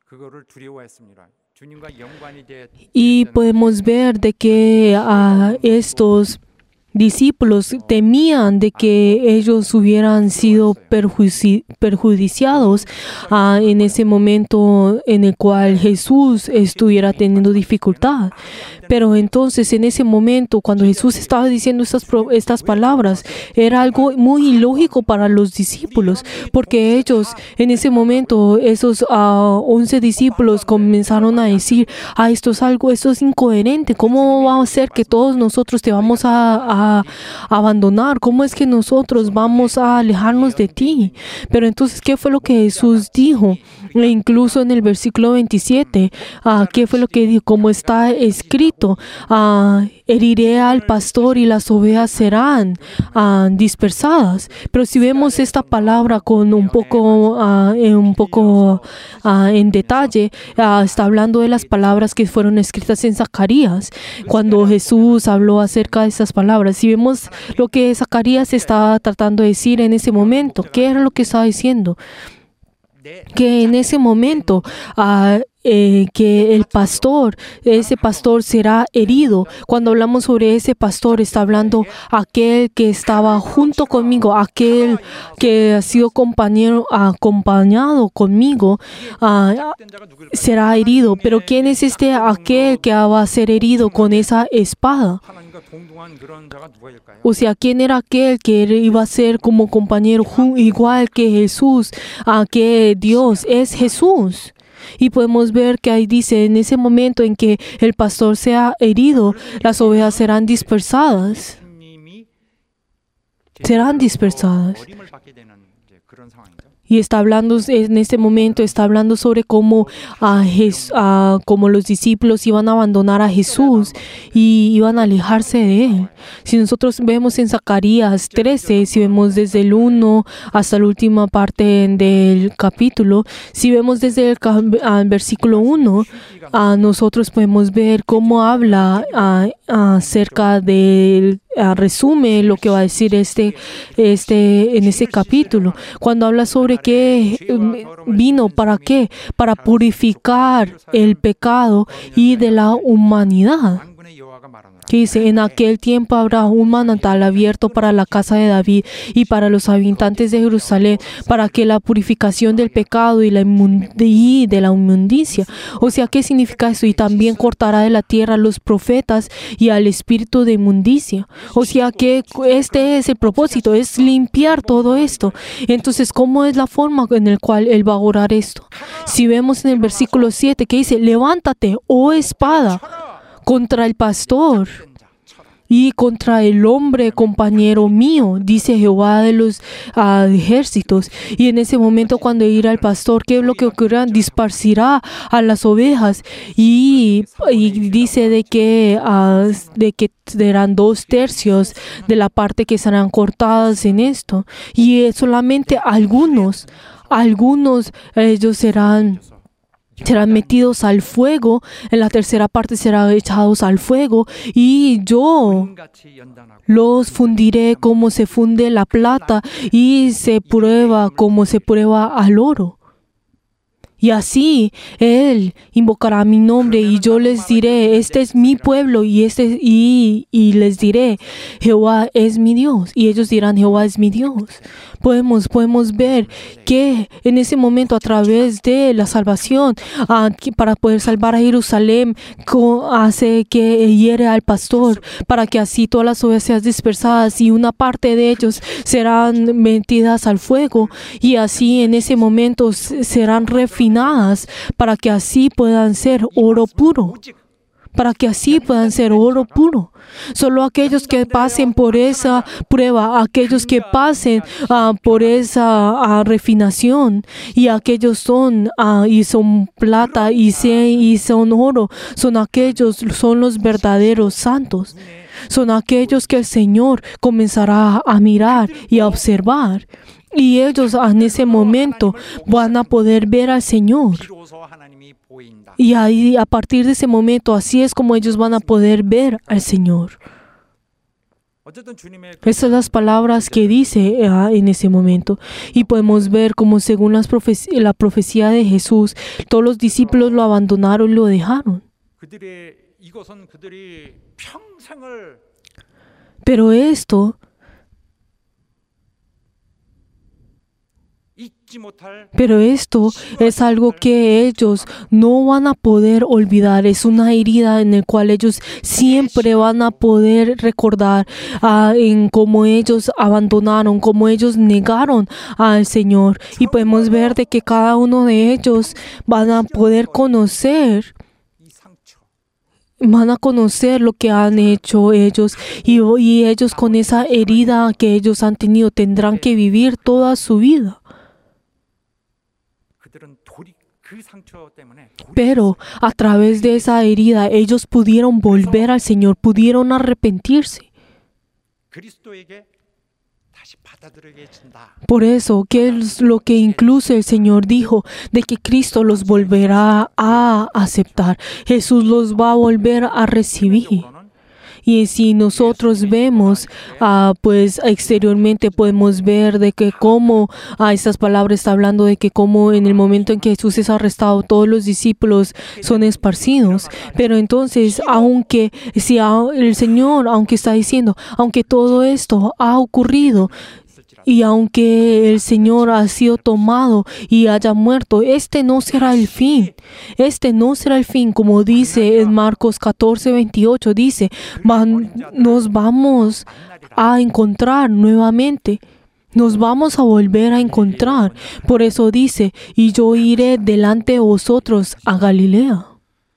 Y podemos ver de que a estos discípulos temían de que ellos hubieran sido perjudici- perjudiciados uh, en ese momento en el cual Jesús estuviera teniendo dificultad. Pero entonces en ese momento cuando Jesús estaba diciendo estas, pro- estas palabras, era algo muy ilógico para los discípulos, porque ellos en ese momento, esos uh, once discípulos comenzaron a decir, ah, esto es algo, esto es incoherente, ¿cómo va a ser que todos nosotros te vamos a, a A abandonar? ¿Cómo es que nosotros vamos a alejarnos de ti? Pero entonces, ¿qué fue lo que Jesús dijo? E incluso en el versículo veintisiete, uh, ¿qué fue lo que dijo? Como está escrito, uh, heriré al pastor y las ovejas serán uh, dispersadas. Pero si vemos esta palabra con un poco, uh, un poco uh, en detalle, uh, está hablando de las palabras que fueron escritas en Zacarías, cuando Jesús habló acerca de esas palabras. Si vemos lo que Zacarías estaba tratando de decir en ese momento, ¿qué era lo que estaba diciendo? Que en ese momento uh, eh, que el pastor, ese pastor será herido. Cuando hablamos sobre ese pastor, está hablando aquel que estaba junto conmigo, aquel que ha sido compañero, acompañado conmigo, ah, será herido. Pero ¿quién es este aquel que va a ser herido con esa espada? 하나님과 동등한 그런 자가 누구일까요? O sea, ¿quién era aquel que iba a ser como compañero ju- igual que Jesús, a que Dios es Jesús? Y podemos ver que ahí dice, en ese momento en que el pastor sea herido, las ovejas serán dispersadas. 예수님이 serán dispersadas. 어림을 받게 되는 이제 그런 상황이죠. Y está hablando, en este momento, está hablando sobre cómo, a Jes- a- cómo los discípulos iban a abandonar a Jesús y iban a alejarse de Él. Si nosotros vemos en Zacarías trece, si vemos desde el uno hasta la última parte del capítulo, si vemos desde el ca- al versículo uno, a nosotros podemos ver cómo habla a- acerca del ah, resume lo que va a decir este, este en ese capítulo. Cuando habla sobre que eh, vino, ¿para qué? Para purificar el pecado y de la humanidad. 만군의 여호와가 말하노라. Que dice, en aquel tiempo habrá un manantial abierto para la casa de David y para los habitantes de Jerusalén, para que la purificación del pecado y, la inmun- y de la inmundicia. O sea, ¿qué significa eso? Y también cortará de la tierra a los profetas y al espíritu de inmundicia. O sea, que este es el propósito, es limpiar todo esto. Entonces, ¿cómo es la forma en la cual Él va a orar esto? Si vemos en el versículo siete que dice, levántate, oh espada, contra el pastor y contra el hombre compañero mío, dice Jehová de los ah, ejércitos. Y en ese momento, cuando irá el pastor, ¿qué es lo que ocurrirá? Disparcirá a las ovejas y, y dice de que, ah, de que serán dos tercios de la parte que serán cortadas en esto. Y eh, solamente algunos, algunos ellos serán serán metidos al fuego, en la tercera parte serán echados al fuego, y yo 같이 연단하고 los fundiré como se funde la plata y se prueba como se prueba al oro. Y así Él invocará mi nombre y yo les diré, este es mi pueblo y, este, y, y les diré, Jehová es mi Dios. Y ellos dirán, Jehová es mi Dios. Podemos, podemos ver que en ese momento, a través de la salvación, ah, que para poder salvar a Jerusalén, co- hace que hiere al pastor, para que así todas las ovejas sean dispersadas y una parte de ellos serán metidas al fuego, y así en ese momento s- serán refinadas para que así puedan ser oro puro. Para que así puedan ser oro puro. Solo aquellos que pasen por esa prueba, aquellos que pasen ah, por esa ah, refinación, y aquellos son ah, y son plata y, se, y son oro, son aquellos, son los verdaderos santos. Son aquellos que el Señor comenzará a mirar y a observar. Y ellos en ese momento van a poder ver al Señor. 비로소 하나님이 보인다. Y ahí, a partir de ese momento, así es como ellos van a poder ver al Señor. 어쨌든 주님의 그 Esas son las palabras que dice ah, en ese momento. Y podemos ver como según las profec- la profecía de Jesús, todos los discípulos lo abandonaron y lo dejaron. 그들의 이것은 그들이 평생을 Pero esto, 잊지 못할 pero esto es algo que ellos no van a poder olvidar. Es una herida en la cual ellos siempre van a poder recordar ah, en cómo ellos abandonaron, cómo ellos negaron al Señor. Y podemos ver de que cada uno de ellos van a poder conocer 이 상처, van a conocer lo que han hecho ellos, y, y ellos con esa herida que ellos han tenido tendrán que vivir toda su vida. 그들은 돌이 그 상처 때문에 돌이 Pero a través de esa herida ellos pudieron volver al Señor, pudieron arrepentirse. 그리스도에게 다시 받아들이게 해준다. Por eso, que es lo que incluso el Señor dijo, de que Cristo los volverá a aceptar. Jesús los va a volver a recibir. 결론은 Y si nosotros vemos, ah, pues exteriormente podemos ver de que cómo ah, estas palabras está hablando de que cómo en el momento en que Jesús es arrestado, todos los discípulos son esparcidos. Pero entonces, aunque si a- el Señor, aunque está diciendo, aunque todo esto ha ocurrido, y aunque el Señor ha sido tomado y haya muerto, este no será el fin. Este no será el fin, como dice en Marcos catorce, veintiocho, dice, "Van- nos vamos a encontrar nuevamente. Nos vamos a volver a encontrar. Por eso dice, y yo iré delante de vosotros a Galilea."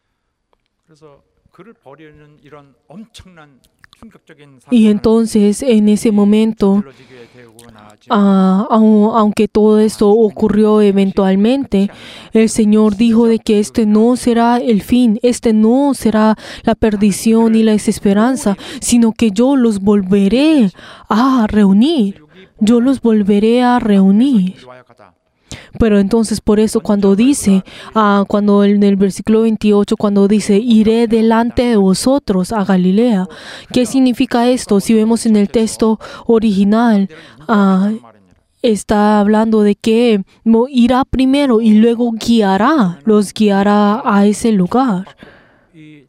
그래서 그를 버리는 이런 엄청난 충격적인 Y entonces, en ese momento, 불러지게 되고 나지 Ah, au- aunque todo esto ocurrió eventualmente, el Señor dijo de que este no será el fin, este no será la perdición y la desesperanza, sino que yo los volveré a reunir. Yo los volveré a reunir. 와약하다. Pero entonces por eso cuando dice, ah, cuando en el versículo veintiocho, cuando dice, iré delante de vosotros a Galilea, ¿qué significa esto? Si vemos en el texto original, ah, está hablando de que mo- irá primero y luego guiará, los guiará a ese lugar. 이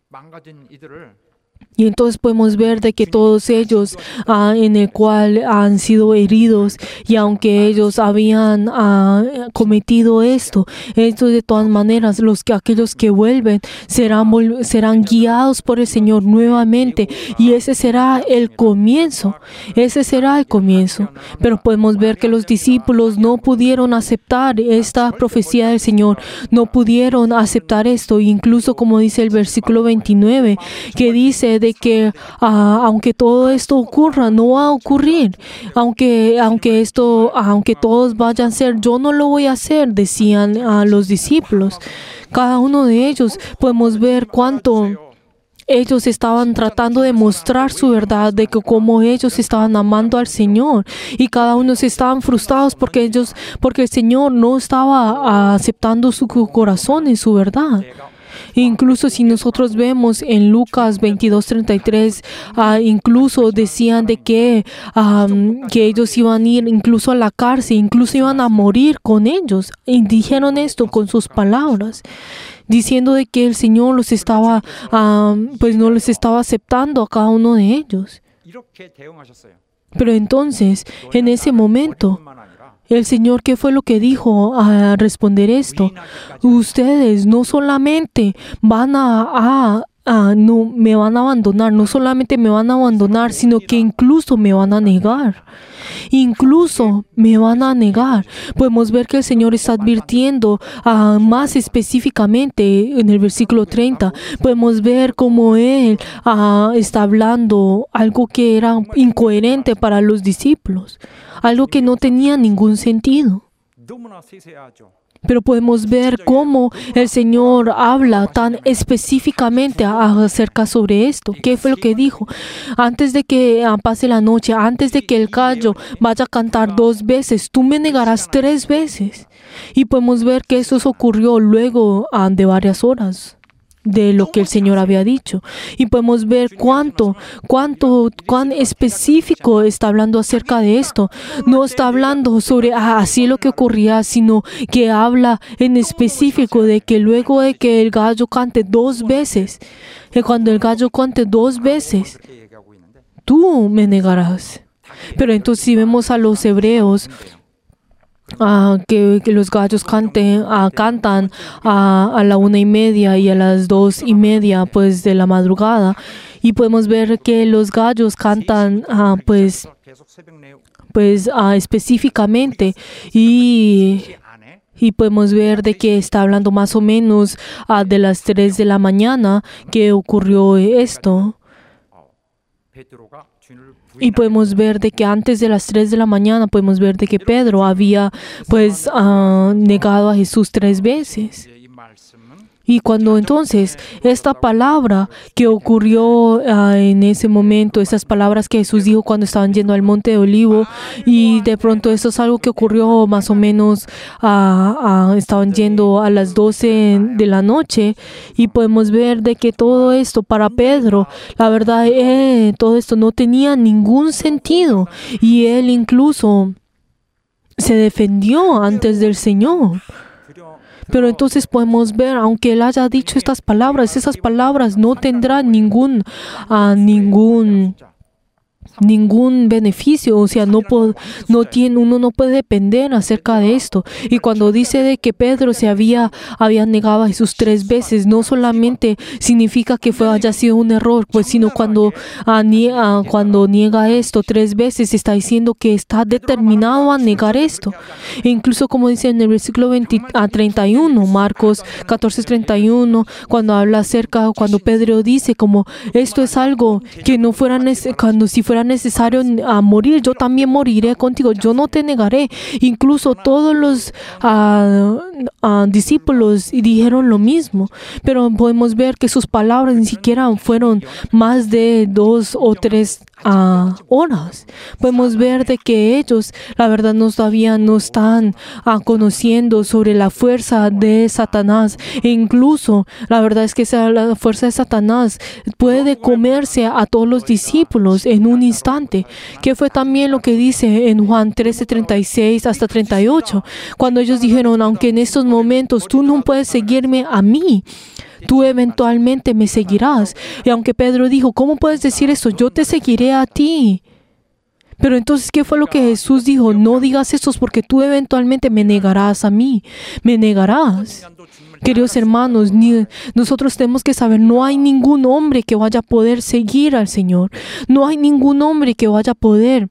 망가진 이들을 Y entonces podemos ver de que todos ellos ah, en el cual han sido heridos y aunque ellos habían ah, cometido esto, estos de todas maneras, los que aquellos que vuelven serán, vol- serán guiados por el Señor nuevamente y ese será el comienzo, ese será el comienzo. Pero podemos ver que los discípulos no pudieron aceptar esta profecía del Señor, no pudieron aceptar esto, incluso como dice el versículo veintinueve, que dice de que ah, aunque todo esto ocurra, no va a ocurrir. Aunque, aunque esto, aunque todos vayan a ser, yo no lo voy a hacer, decían a los discípulos. Cada uno de ellos podemos ver cuánto ellos estaban tratando de mostrar su verdad, de que como ellos estaban amando al Señor y cada uno se estaban frustrados porque ellos, porque el Señor no estaba ah, aceptando su corazón en su verdad. Incluso si nosotros vemos en Lucas veintidós treinta y tres, ah, incluso decían de que, am, que ellos iban a ir incluso a la cárcel, incluso iban a morir con ellos. Y dijeron esto con sus palabras, diciendo de que el Señor los estaba, am, pues no los estaba aceptando a cada uno de ellos. 이렇게 대응하셨어요. Pero entonces, en ese momento, 뿐만 아니라 el Señor, ¿qué fue lo que dijo a responder esto? Ustedes no solamente van a, a- a- no me van a abandonar, no solamente me van a abandonar, sino que incluso me van a negar. Incluso me van a negar. Podemos ver que el Señor está advirtiendo ah, más específicamente en el versículo treinta. Podemos ver cómo Él ah, está hablando algo que era incoherente para los discípulos, algo que no tenía ningún sentido. 너무나 세세하죠. Pero podemos ver cómo el Señor habla tan específicamente a- acerca sobre esto. ¿Qué fue lo que dijo? Antes de que ah, pase la noche, antes de que el gallo vaya a cantar dos veces, tú me negarás tres veces. Y podemos ver que eso ocurrió luego ah, de varias horas de lo que el Señor había dicho. Y podemos ver cuánto, cuánto, cuán específico está hablando acerca de esto. No está hablando sobre ah, así lo que ocurría, sino que habla en específico de que luego de que el gallo cante dos veces, que cuando el gallo cante dos veces, 그렇게 얘기하고 있는데 tú me negarás. Pero entonces si vemos a los hebreos, ah, que, que los gallos canten, ah, cantan ah, a la una y media y a las dos y media pues de la madrugada y podemos ver que los gallos cantan ah, pues, 계속 새벽 내 pues ah, específicamente y, 안에 y podemos ver de que está hablando más o menos ah, de las tres de la mañana que ocurrió esto. 베드로가 주님을 Y podemos ver de que antes de las tres de la mañana podemos ver de que Pedro había pues ah, negado a Jesús tres veces. 이제 이 말씀은 Y cuando entonces esta palabra que ocurrió uh, en ese momento, esas palabras que Jesús dijo cuando estaban yendo al monte de Olivo, y de pronto esto es algo que ocurrió más o menos, uh, uh, estaban yendo a las doce de la noche, y podemos ver de que todo esto para Pedro, la verdad, eh, todo esto no tenía ningún sentido, y él incluso se defendió antes del Señor. Pero entonces podemos ver, aunque él haya dicho estas palabras, esas palabras no tendrán ningún, uh, ningún, ningún beneficio, o sea, no, po- no tiene, uno no puede depender acerca de esto. Y cuando dice de que Pedro se había, había negado a Jesús tres veces, no solamente significa que fue, haya sido un error, pues sino cuando, uh, nie- uh, cuando niega esto tres veces, está diciendo que está determinado a negar esto. E incluso como dice en el versículo veinte, a treinta y uno, Marcos catorce, treinta y uno, cuando habla acerca, cuando Pedro dice como esto es algo que no fuera, nece- cuando si fuera necesario a morir, yo también moriré contigo, yo no te negaré. Incluso todos los uh, uh, discípulos dijeron lo mismo, pero podemos ver que sus palabras ni siquiera fueron más de dos o tres uh, horas. Podemos ver de que ellos, la verdad, no todavía no están uh, conociendo sobre la fuerza de Satanás. E incluso, la verdad es que esa, la fuerza de Satanás puede comerse a todos los discípulos en un instante, que fue también lo que dice en Juan trece, treinta y seis hasta treinta y ocho, cuando ellos dijeron, aunque en estos momentos tú no puedes seguirme a mí, tú eventualmente me seguirás. Y aunque Pedro dijo, ¿cómo puedes decir eso? Yo te seguiré a ti. Pero entonces, ¿qué fue lo que Jesús dijo? No digas eso porque tú eventualmente me negarás a mí. Me negarás. Queridos hermanos, ni, nosotros tenemos que saber, no hay ningún hombre que vaya a poder seguir al Señor. No hay ningún hombre que vaya a poder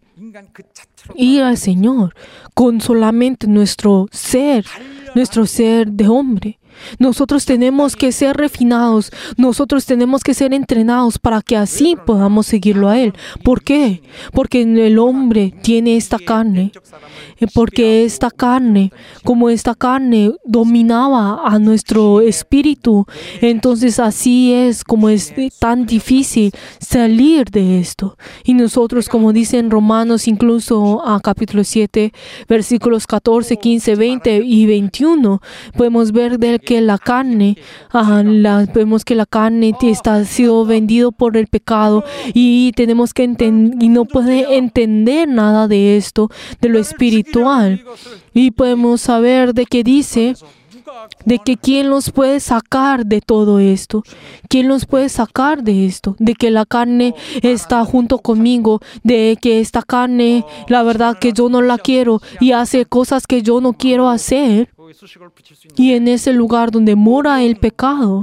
ir al Señor con solamente nuestro ser, nuestro ser de hombre. Nosotros tenemos que ser refinados, nosotros tenemos que ser entrenados para que así podamos seguirlo a Él. ¿Por qué? Porque el hombre tiene esta carne, porque esta carne, como esta carne dominaba a nuestro espíritu, entonces así es como es tan difícil salir de esto. Y nosotros, como dice en Romanos, incluso a capítulo siete, versículos catorce, quince, veinte y veintiuno, podemos ver de que la carne, uh, la, vemos que la carne está ha sido vendido por el pecado, y tenemos que entender, y no puede entender nada de esto, de lo espiritual. Y podemos saber de que dice de que quién los puede sacar de todo esto, quién los puede sacar de esto, de que la carne está junto conmigo, de que esta carne, la verdad que yo no la quiero y hace cosas que yo no quiero hacer. Y en ese lugar donde mora el pecado,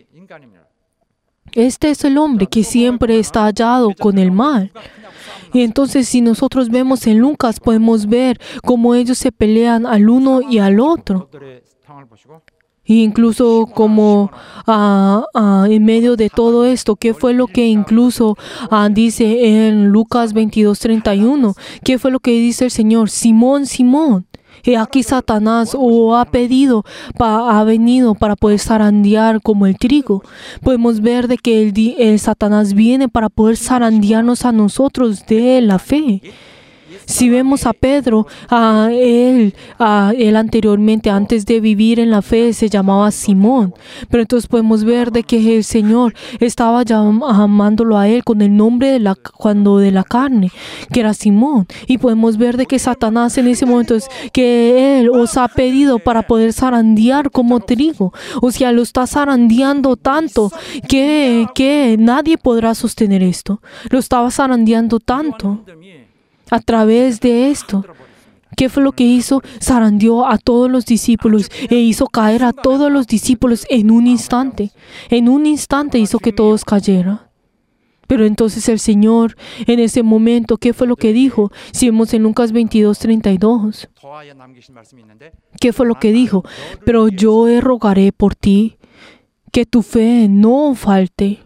este es el hombre que siempre está hallado con el mal. Y entonces, si nosotros vemos en Lucas, podemos ver cómo ellos se pelean al uno y al otro. E incluso como uh, uh, en medio de todo esto, ¿qué fue lo que incluso uh, dice en Lucas veintidós, treinta y uno? ¿Qué fue lo que dice el Señor? Simón, Simón. Y aquí Satanás o ha pedido, pa, ha venido para poder zarandear como el trigo. Podemos ver de que el, el Satanás viene para poder zarandearnos a nosotros de la fe. Si vemos a Pedro, a él, a él anteriormente, antes de vivir en la fe, se llamaba Simón. Pero entonces podemos ver de que el Señor estaba llamándolo a él con el nombre de la, cuando de la carne, que era Simón. Y podemos ver de que Satanás en ese momento es que él os ha pedido para poder zarandear como trigo. O sea, lo está zarandeando tanto que, que nadie podrá sostener esto. Lo estaba zarandeando tanto. A través de esto, ¿qué fue lo que hizo? Zarandeó a todos los discípulos e hizo caer a todos los discípulos en un instante. En un instante hizo que todos cayeran. Pero entonces el Señor, en ese momento, ¿qué fue lo que dijo? Si vemos en Lucas veintidós, treinta y dos, ¿qué fue lo que dijo? Pero yo rogaré por ti que tu fe no falte.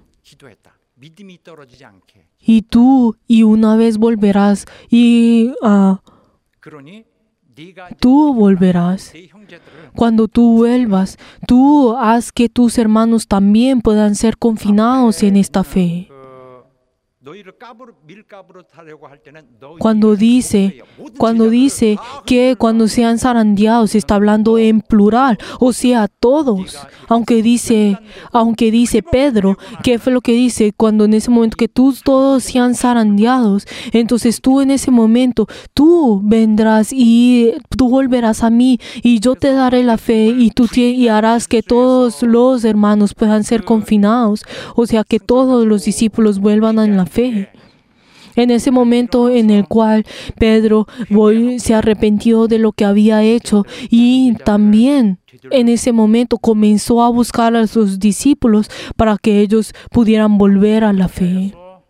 Y tú y una vez volverás y uh, 네가 tú volverás. 네 형제들을 Cuando tú vuelvas, tú haz que tus hermanos también puedan ser confinados en esta fe. 그 너희를 까부로 밀가부로 타려고 할 때는 너희를 Cuando dice, cuando dice que cuando sean zarandeados, está hablando en plural, o sea, todos. Aunque dice, aunque dice Pedro, ¿qué fue lo que dice? Cuando en ese momento que tú todos sean zarandeados, entonces tú en ese momento, tú vendrás y tú volverás a mí y yo te daré la fe y tú te- y harás que todos los hermanos puedan ser confinados, o sea, que todos los discípulos vuelvan a la fe. En ese momento en el cual Pedro vol- se arrepintió de lo que había hecho y también en ese momento comenzó a buscar a sus discípulos para que ellos pudieran volver a la fe. 그래서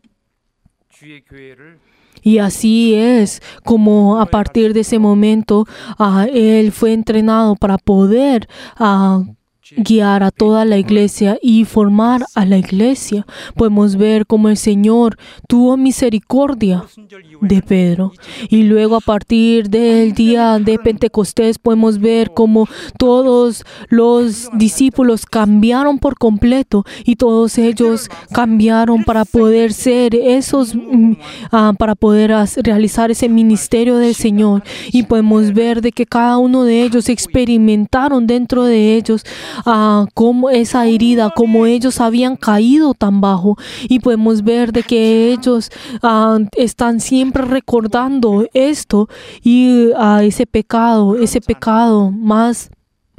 주의 교회를 Y así es como a partir de ese momento ah, él fue entrenado para poder ah, guiar a toda la iglesia y formar a la iglesia. Podemos ver cómo el Señor tuvo misericordia 순절 de 이후에는 Pedro. Y luego a partir del día de Pentecostés podemos ver cómo todos los discípulos cambiaron por completo y todos ellos cambiaron para poder ser esos, mm, ah, para poder as- realizar ese ministerio del Señor. Y podemos ver de que cada uno de ellos experimentaron dentro de ellos ah, cómo esa herida, cómo ellos habían caído tan bajo. Y podemos ver de que ellos ah, están siempre recordando esto y a ese pecado, ese pecado más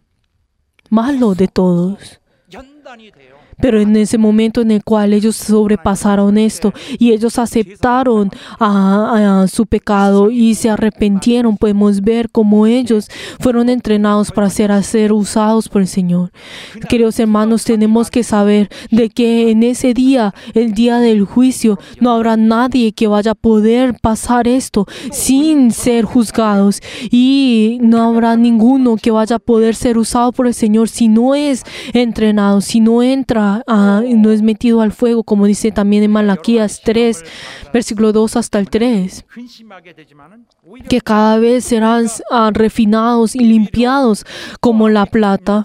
malo de todos. 연단이 돼요. Pero en ese momento en el cual ellos sobrepasaron esto y ellos aceptaron a, a su pecado y se arrepintieron, podemos ver cómo ellos fueron entrenados para ser, a ser usados por el Señor. Queridos hermanos, tenemos que saber de que en ese día, el día del juicio, no habrá nadie que vaya a poder pasar esto sin ser juzgados y no habrá ninguno que vaya a poder ser usado por el Señor si no es entrenado, si no entra Ah, y no es metido al fuego, como dice también en Malaquías tres, versículo dos hasta el tres, 근심하게 되지만은 오히려 que cada vez serán ah, refinados y limpiados como la plata.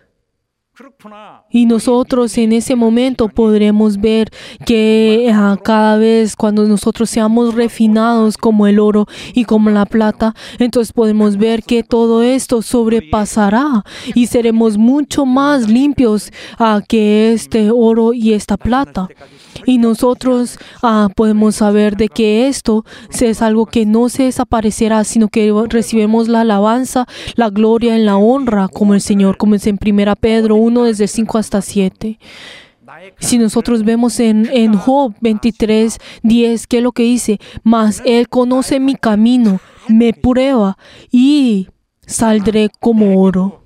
그렇구나. Y nosotros en ese momento podremos ver que ah, cada vez cuando nosotros seamos refinados como el oro y como la plata, entonces podemos ver que todo esto sobrepasará y seremos mucho más limpios ah, que este oro y esta plata. Y nosotros ah, podemos saber de que esto es algo que no se desaparecerá, sino que recibimos la alabanza, la gloria y la honra como el Señor, como es en primera Pedro uno, desde el cinco hasta siete. Si nosotros vemos en, en Job veintitrés, diez, ¿qué es lo que dice? Mas Él conoce mi camino, me prueba y saldré como oro.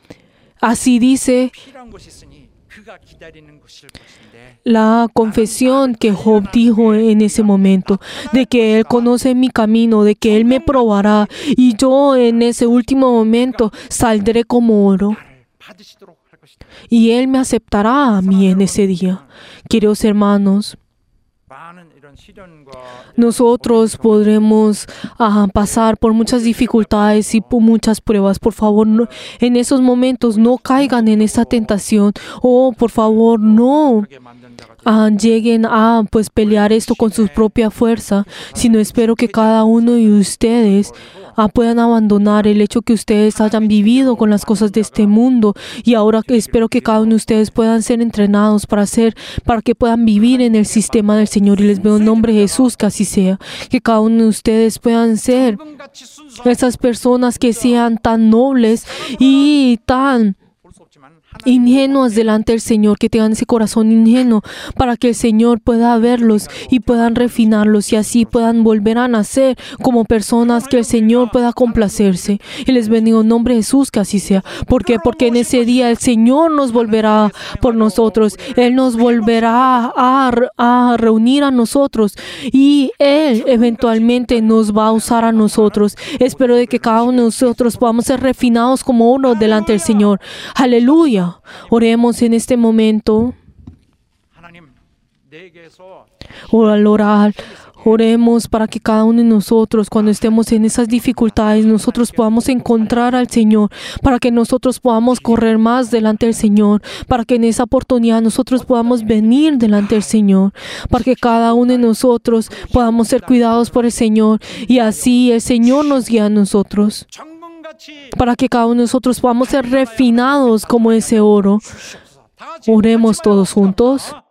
Así dice 필요한 것이 있으니 그가 기다리는 것일 것인데 la confesión que Job dijo en ese momento, de que Él conoce mi camino, de que Él me probará y yo en ese último momento saldré como oro 받으시도록 할 것이다. y Él me aceptará a mí en ese día. Queridos hermanos, 많은 이런 시련과 nosotros podremos ah, pasar por muchas dificultades y por muchas pruebas. Por favor, no- en esos momentos no caigan en esa tentación o por favor no 하게 만든 자가 ah, lleguen a pues pelear esto con su propia fuerza, sino espero que cada uno de ustedes ah, puedan abandonar el hecho que ustedes hayan vivido con las cosas de este mundo y ahora que espero que cada uno de ustedes puedan ser entrenados para hacer, para que puedan vivir en el sistema del Señor y les veo en nombre de Jesús que así sea, que cada uno de ustedes puedan ser 금같이 순수한 esas personas que sean tan nobles y tan 볼수 없지만 ingenuas delante del Señor, que tengan ese corazón ingenuo para que el Señor pueda verlos y puedan refinarlos y así puedan volver a nacer como personas que el Señor pueda complacerse. Y les bendigo en nombre de Jesús que así sea. ¿Por qué? Porque en ese día el Señor nos volverá por nosotros. Él nos volverá a, a reunir a nosotros y Él eventualmente nos va a usar a nosotros. Espero de que cada uno de nosotros podamos ser refinados como uno delante del Señor. Aleluya. Oremos en este momento 하나님 내게서 o al orar. Oremos para que cada uno de nosotros, cuando estemos en esas dificultades, nosotros podamos encontrar al Señor, para que nosotros podamos correr más delante del Señor, para que en esa oportunidad nosotros podamos venir delante del Señor, para que cada uno de nosotros podamos ser cuidados por el Señor y así el Señor nos guía a nosotros, para que cada uno de nosotros podamos ser refinados como ese oro. Oremos todos juntos.